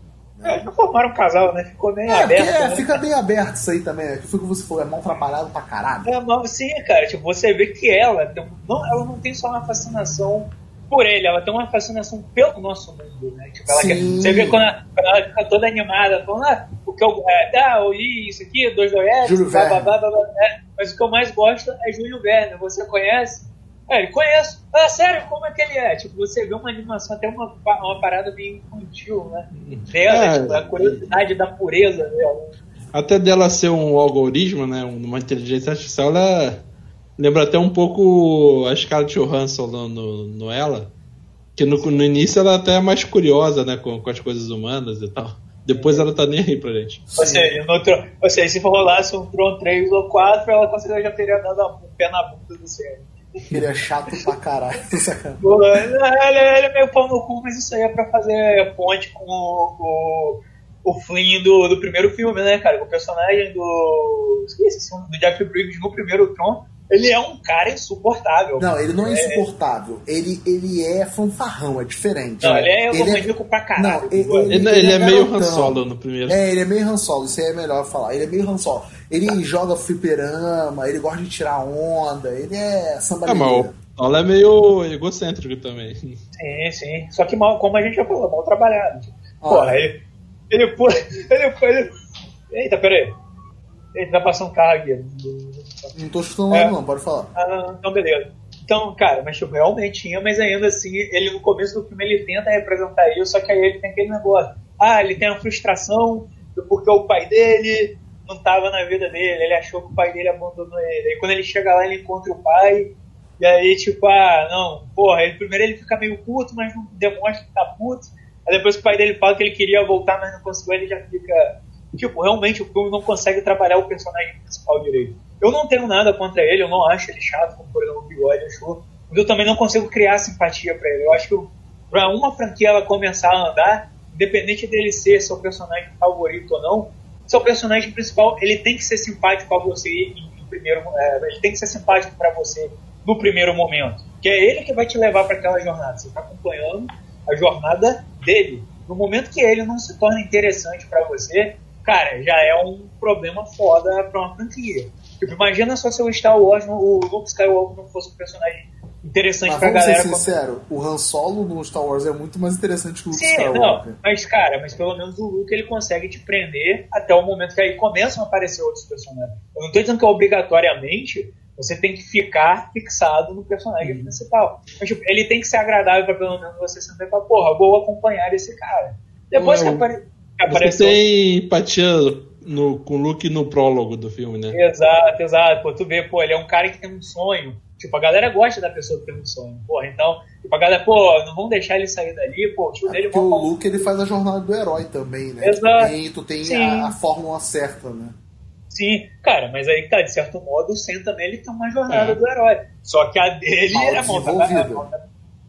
É, eles não formaram um casal, né? Ficou bem é, aberto. É, né? Fica bem aberto isso aí também. Que foi o que você falou, é mal trabalhado pra caralho. É, mas sim, cara, tipo, você vê que ela não, ela não tem só uma fascinação por ele, ela tem uma fascinação pelo nosso mundo, né? Tipo, ela quer, você vê quando ela, quando ela fica toda animada, falando, ah, o que eu, é, ah, eu li isso aqui, dois Dostoiévski, blá, blá, blá, blá, blá, é, mas o que eu mais gosto é Júlio Verne, você conhece? É, ele conheço. Ah, sério, como é que ele é? Tipo, você vê uma animação, até uma, uma parada meio infantil, né? Dela, é, tipo, a curiosidade da pureza dela. Até dela ser um algoritmo, né? Uma inteligência artificial, ela lembra até um pouco a Scarlett Johansson no, no, no Ela. Que no, no início ela até é mais curiosa, né? Com, com as coisas humanas e tal. Depois ela tá nem aí pra gente. Ou seja, no, ou seja, se for rolasse um Tron três ou quatro, ela com certeza já teria dado um pé na bunda do céu. Ele é chato pra caralho. Pô, ele, ele é meio pau no cu, mas isso aí é pra fazer ponte com o, o, o Flynn do, do primeiro filme, né, cara? Com o personagem do. Esqueci, do Jeff Bridges no primeiro Tron. Ele é um cara insuportável. Não, ele não é insuportável. É... Ele, ele é fanfarrão, é diferente. Não, ele é ele é... pra caralho. Não, ele, ele, ele, ele é, é meio Han Solo no primeiro. É, ele é meio Han Solo, isso aí é melhor falar. Ele é meio Han Solo. Ele tá. joga fliperama, ele gosta de tirar onda, ele é samba. É, mas o Solo é meio egocêntrico também. Sim, sim. Só que, mal, como a gente já falou, mal trabalhado. Ah. Porra, ele... Ele foi... Ele foi... Ele... Eita, peraí. Ele tá passando um carro aqui. Não tô chutando nada, é. não, pode falar. Ah, então, beleza. Então, cara, mas tipo, realmente tinha, mas ainda assim, ele no começo do filme ele tenta representar isso, só que aí ele tem aquele negócio. Ah, ele tem uma frustração porque o pai dele não tava na vida dele, ele achou que o pai dele abandonou ele. Aí quando ele chega lá, ele encontra o pai, e aí, tipo, ah, não, porra, ele, primeiro ele fica meio puto, mas não demonstra que tá puto. Aí depois que o pai dele fala que ele queria voltar, mas não conseguiu, ele já fica. Tipo, realmente o filme não consegue trabalhar o personagem principal direito. Eu não tenho nada contra ele, eu não acho ele chato, como por exemplo o Bigode achou, mas eu também não consigo criar simpatia pra ele. Eu acho que pra uma franquia ela começar a andar, independente dele ser seu personagem favorito ou não, seu personagem principal, ele tem que ser simpático a você em, em primeiro, é, ele tem que ser simpático pra você no primeiro momento, que é ele que vai te levar pra aquela jornada. Você tá acompanhando a jornada dele. No momento que ele não se torna interessante pra você, cara, já é um problema foda pra uma franquia. Tipo, imagina só se o Star Wars, o Luke Skywalker não fosse um personagem interessante mas pra galera. Vamos ser sincero, o Han Solo no Star Wars é muito mais interessante que o Luke Sim, Skywalker. Não, mas cara, mas pelo menos o Luke ele consegue te prender até o momento que aí começam a aparecer outros personagens. Eu não tô dizendo que obrigatoriamente você tem que ficar fixado no personagem uhum. principal. Mas tipo, ele tem que ser agradável pra pelo menos você sentar e falar, porra, vou acompanhar esse cara. Depois Ué, que, apare... que apareceu... Você tem empatia no, com o Luke no prólogo do filme, né? Exato, exato. Pô, tu vê, pô, ele é um cara que tem um sonho. Tipo, a galera gosta da pessoa que tem um sonho. Porra, então, tipo, a galera, pô, não vão deixar ele sair dali, pô, o tio é dele... Porque o Luke, ele faz a jornada do herói também, né? Exato. E tu tem, tu tem a, a fórmula certa, né? Sim, cara, mas aí tá, de certo modo, o Sam também ele tem uma jornada é. do herói. Só que a dele mal é mal desenvolvida.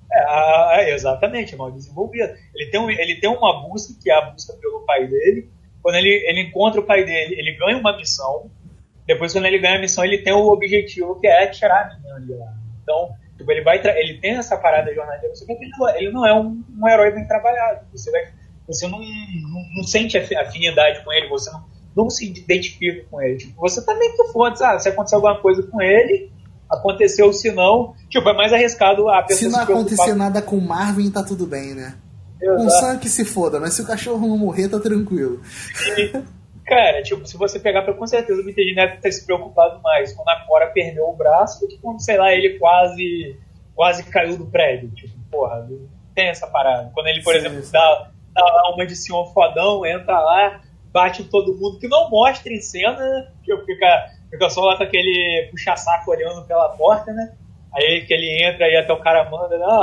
É, é, exatamente, é mal desenvolvida. Ele tem, um, ele tem uma busca, que é a busca pelo pai dele. Quando ele, ele encontra o pai dele, ele ganha uma missão. Depois, quando ele ganha a missão, ele tem o objetivo, que é tirar a menina de lá. Então, tipo, ele, vai tra- ele tem essa parada de jornada, só que ele não, ele não é um, um herói bem trabalhado. Você, vai, você não, não, não sente afinidade com ele, você não, não se identifica com ele. Tipo, você tá meio que foda, sabe? Se acontecer alguma coisa com ele, aconteceu, se não... Tipo, é mais arriscado a pessoa se não se acontecer nada com o Marvin, tá tudo bem, né? Com o Sam que se foda, mas se o cachorro não morrer, tá tranquilo. E, cara, tipo, se você pegar, com certeza o Mister G deve ter se preocupado mais quando a Cora perdeu o braço do que quando, sei lá, ele quase quase caiu do prédio. Tipo, porra, tem essa parada. Quando ele, por sim, exemplo, sim. Dá, dá lá uma de senhor fodão, entra lá, bate em todo mundo, que não mostra em cena, né? Que fica, fica só lá com aquele puxa-saco olhando pela porta, né? Aí que ele entra e até o cara manda, ah,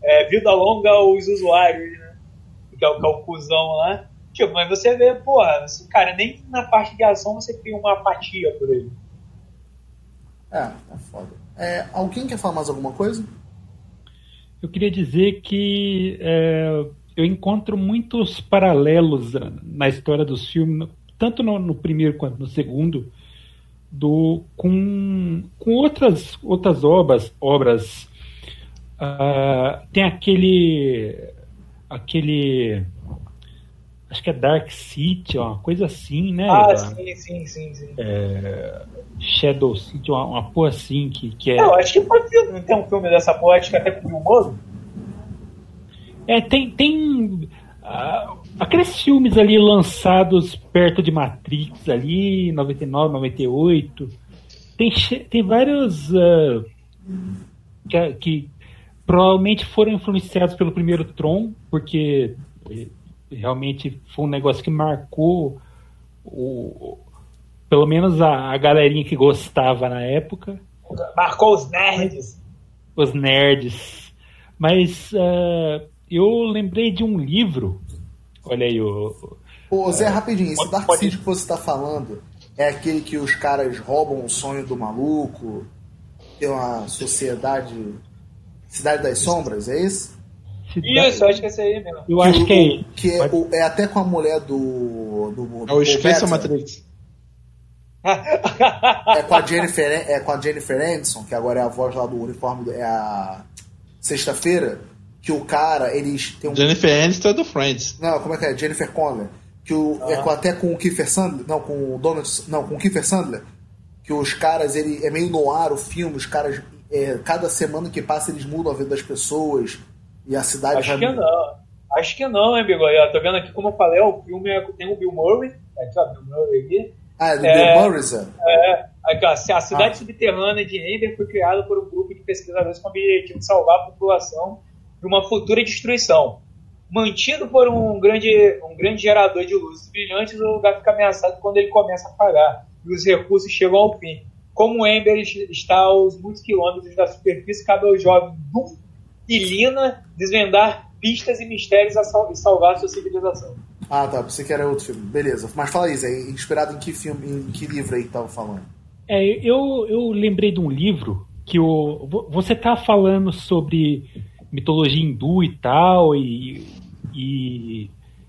é, vida longa aos usuários, né? Que é o, que é o cuzão lá. Tipo, mas você vê, porra, esse cara, nem na parte de ação você tem uma apatia por ele. É, é foda. É, alguém quer falar mais alguma coisa? Eu queria dizer que é, eu encontro muitos paralelos na história dos filmes, tanto no, no primeiro quanto no segundo, do, com, com outras, outras obras. obras. Uh, tem aquele... aquele... acho que é Dark City, uma coisa assim, né? Ah, sim, sim, sim, sim. É, Shadow City, uma, uma porra assim que, que é. Não, acho que foi filme, não tem um filme dessa porra, acho que até com o Bill Murray. É, tem. tem uh, aqueles filmes ali lançados perto de Matrix, ali, noventa e nove, noventa e oito. Tem, tem vários. Uh, que, que provavelmente foram influenciados pelo primeiro Tron, porque realmente foi um negócio que marcou o, pelo menos a, a galerinha que gostava na época. Marcou os nerds. Os nerds. Mas uh, eu lembrei de um livro. Olha aí o... Ô, Zé, uh, rapidinho, esse pode, Dark pode... City que você tá falando é aquele que os caras roubam o sonho do maluco, tem uma sociedade... Cidade das Sombras, é isso? Isso, acho que é esse aí mesmo. Eu que acho o, que é. Que é, o, é até com a mulher do. do, do é o Esqueça Matrix. É com a Jennifer, é com a Jennifer Aniston, que agora é a voz lá do uniforme, é a Sexta-feira, que o cara, eles tem um... Jennifer Aniston é do Friends. Não, como é que é? Jennifer Connelly. Que o, ah. é com, até com o Kiefer Sandler, não, com o Donald, não, com o Kiefer Sandler, que os caras, ele é meio noir o filme, os caras, é, cada semana que passa eles mudam a vida das pessoas. E a cidade Acho vai... que não. Acho que não, hein, Bigode? Eu tô vendo aqui, como eu falei, o filme é, tem o Bill Murray. Aqui, ó, Bill Murray aqui. Ah, é do é, Bill Murray, Zé? É. Aqui, ó, a cidade ah. subterrânea de Ender foi criada por um grupo de pesquisadores com o objetivo de salvar a população de uma futura destruição. Mantido por um grande, um grande gerador de luzes brilhantes, o lugar fica ameaçado quando ele começa a apagar e os recursos chegam ao fim. Como Ember está aos muitos quilômetros da superfície, cabe ao jovem Doom e Lina desvendar pistas e mistérios a sal- e salvar a sua civilização. Ah, tá. Pensei que era outro filme. Beleza. Mas fala aí, Zé. Inspirado em que filme, em que livro aí que tava falando? É, eu, eu lembrei de um livro que o, você tá falando sobre mitologia hindu e tal, e, e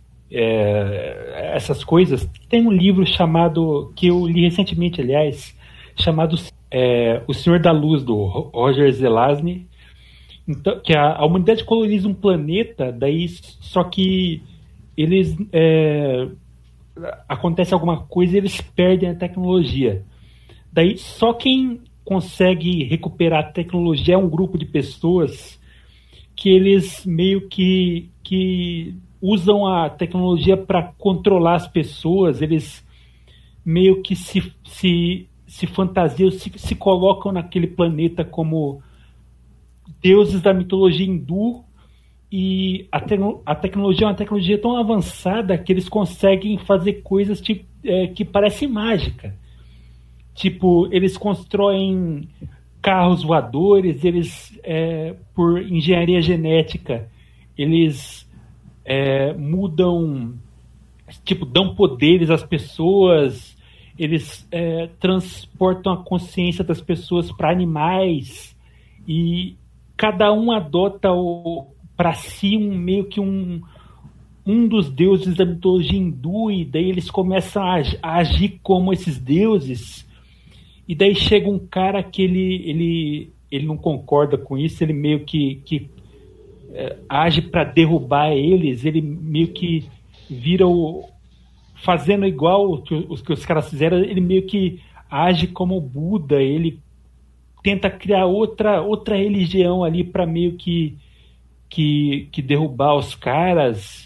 é, essas coisas. Tem um livro chamado, que eu li recentemente, aliás, chamado é, O Senhor da Luz, do Roger Zelazny. Então, que a, a humanidade coloniza um planeta, daí só que eles é, acontece alguma coisa e eles perdem a tecnologia. Daí só quem consegue recuperar a tecnologia é um grupo de pessoas que eles meio que, que usam a tecnologia para controlar as pessoas, eles meio que se, se, se fantasiam, se, se colocam naquele planeta como deuses da mitologia hindu, e a, te- a tecnologia é uma tecnologia tão avançada que eles conseguem fazer coisas tipo, é, que parecem mágica. Tipo, eles constroem carros voadores, eles, é, por engenharia genética, eles é, mudam, tipo, dão poderes às pessoas, eles é, transportam a consciência das pessoas para animais, e cada um adota para si um, meio que um, um dos deuses da mitologia hindu, e daí eles começam a, a agir como esses deuses, e daí chega um cara que ele, ele, ele não concorda com isso, ele meio que, que é, age para derrubar eles, ele meio que vira o... fazendo igual os que, que os caras fizeram, ele meio que age como o Buda, ele tenta criar outra, outra religião ali para meio que, que, que derrubar os caras.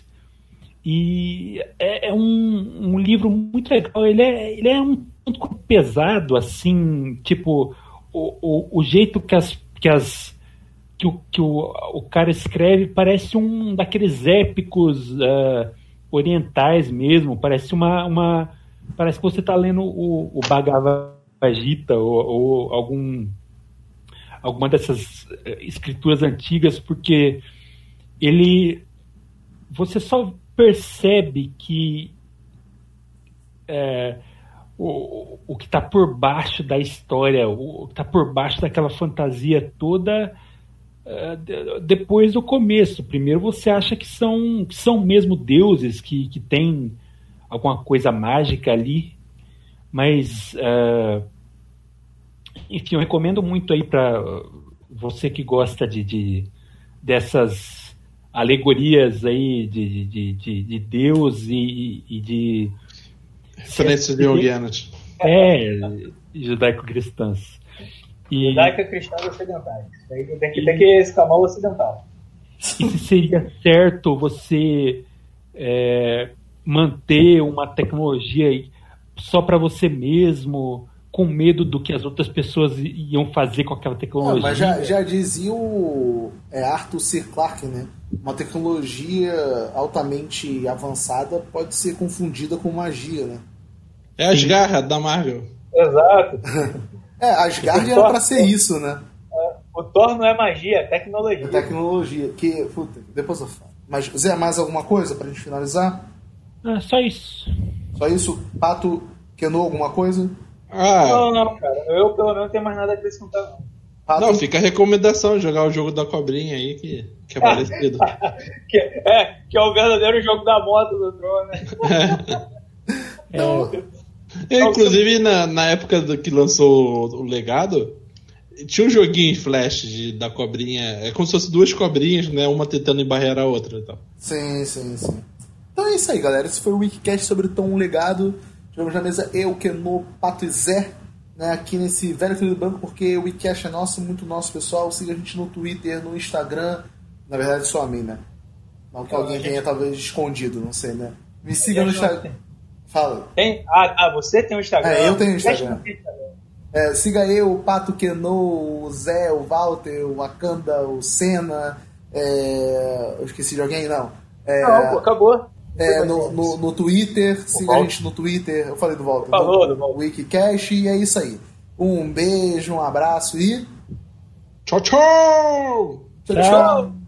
E é, é um, um livro muito legal. Ele é, ele é um pouco pesado, assim, tipo, o, o, o jeito que as, que as que, o, que o, o cara escreve parece um daqueles épicos uh, orientais mesmo, parece uma, uma parece que você está lendo o, o Bhagavad Gita ou, ou algum alguma dessas escrituras antigas, porque ele, você só percebe que é, o, o que está por baixo da história, o que está por baixo daquela fantasia toda, é, depois do começo. Primeiro você acha que são, que são mesmo deuses, que, que tem alguma coisa mágica ali, mas é, enfim, eu recomendo muito aí para você que gosta de, de dessas alegorias aí de, de, de, de Deus e, e de referências junguianas. É, judaico-cristãs. E... Judaico-cristãs ocidentais. Tem que ter que escamar o ocidental. E se seria certo você é, manter uma tecnologia só para você mesmo, com medo do que as outras pessoas iam fazer com aquela tecnologia? Não, mas já, já dizia o é, Arthur C. Clarke, né? Uma tecnologia altamente avançada pode ser confundida com magia, né? É as garras da Marvel. Exato. É, Asgard era pra ser isso, né? O Thor não é magia, é tecnologia. É tecnologia, que... Puta, depois eu falo. Mas, Zé, mais alguma coisa pra gente finalizar? Ah, só isso. Só isso? Pato, Kenô, alguma coisa? Ah. Não, não, cara. Eu, pelo menos, não tenho mais nada a acrescentar, não. Pato? Não, fica a recomendação, jogar o jogo da cobrinha aí, que, que é parecido. que, é, que é o verdadeiro jogo da moto do Tron, né? É. Não... Eu, inclusive, na, na época do que lançou o, o Legado, tinha um joguinho em Flash de, da cobrinha. É como se fosse duas cobrinhas, né? Uma tentando embarrear a outra. Então. Sim, sim, sim. Então é isso aí, galera. Esse foi o Wikicast sobre Tom Legado. Tivemos na mesa eu, Kenô, Pato e Zé, né, aqui nesse velho filho do banco, porque o Wikicast é nosso, muito nosso, pessoal. Siga a gente no Twitter, no Instagram. Na verdade, só a mim, né? Não que não, alguém tenha, gente... talvez, escondido, não sei, né? Me siga no Instagram. Fala. Tem? Ah, ah, você tem o Instagram? É, eu tenho o Instagram. É, siga eu, o Pato, o Kenô, o Zé, o Walter, o Wakanda, o Senna. É... Eu esqueci de alguém? Não. É... Não, pô, acabou. É, no, no, no Twitter, o siga Walter. A gente no Twitter. Eu falei do Walter. Falou, no, do Walter. Wikicast, e é isso aí. Um beijo, um abraço e. Tchau, tchau! Tchau, tchau!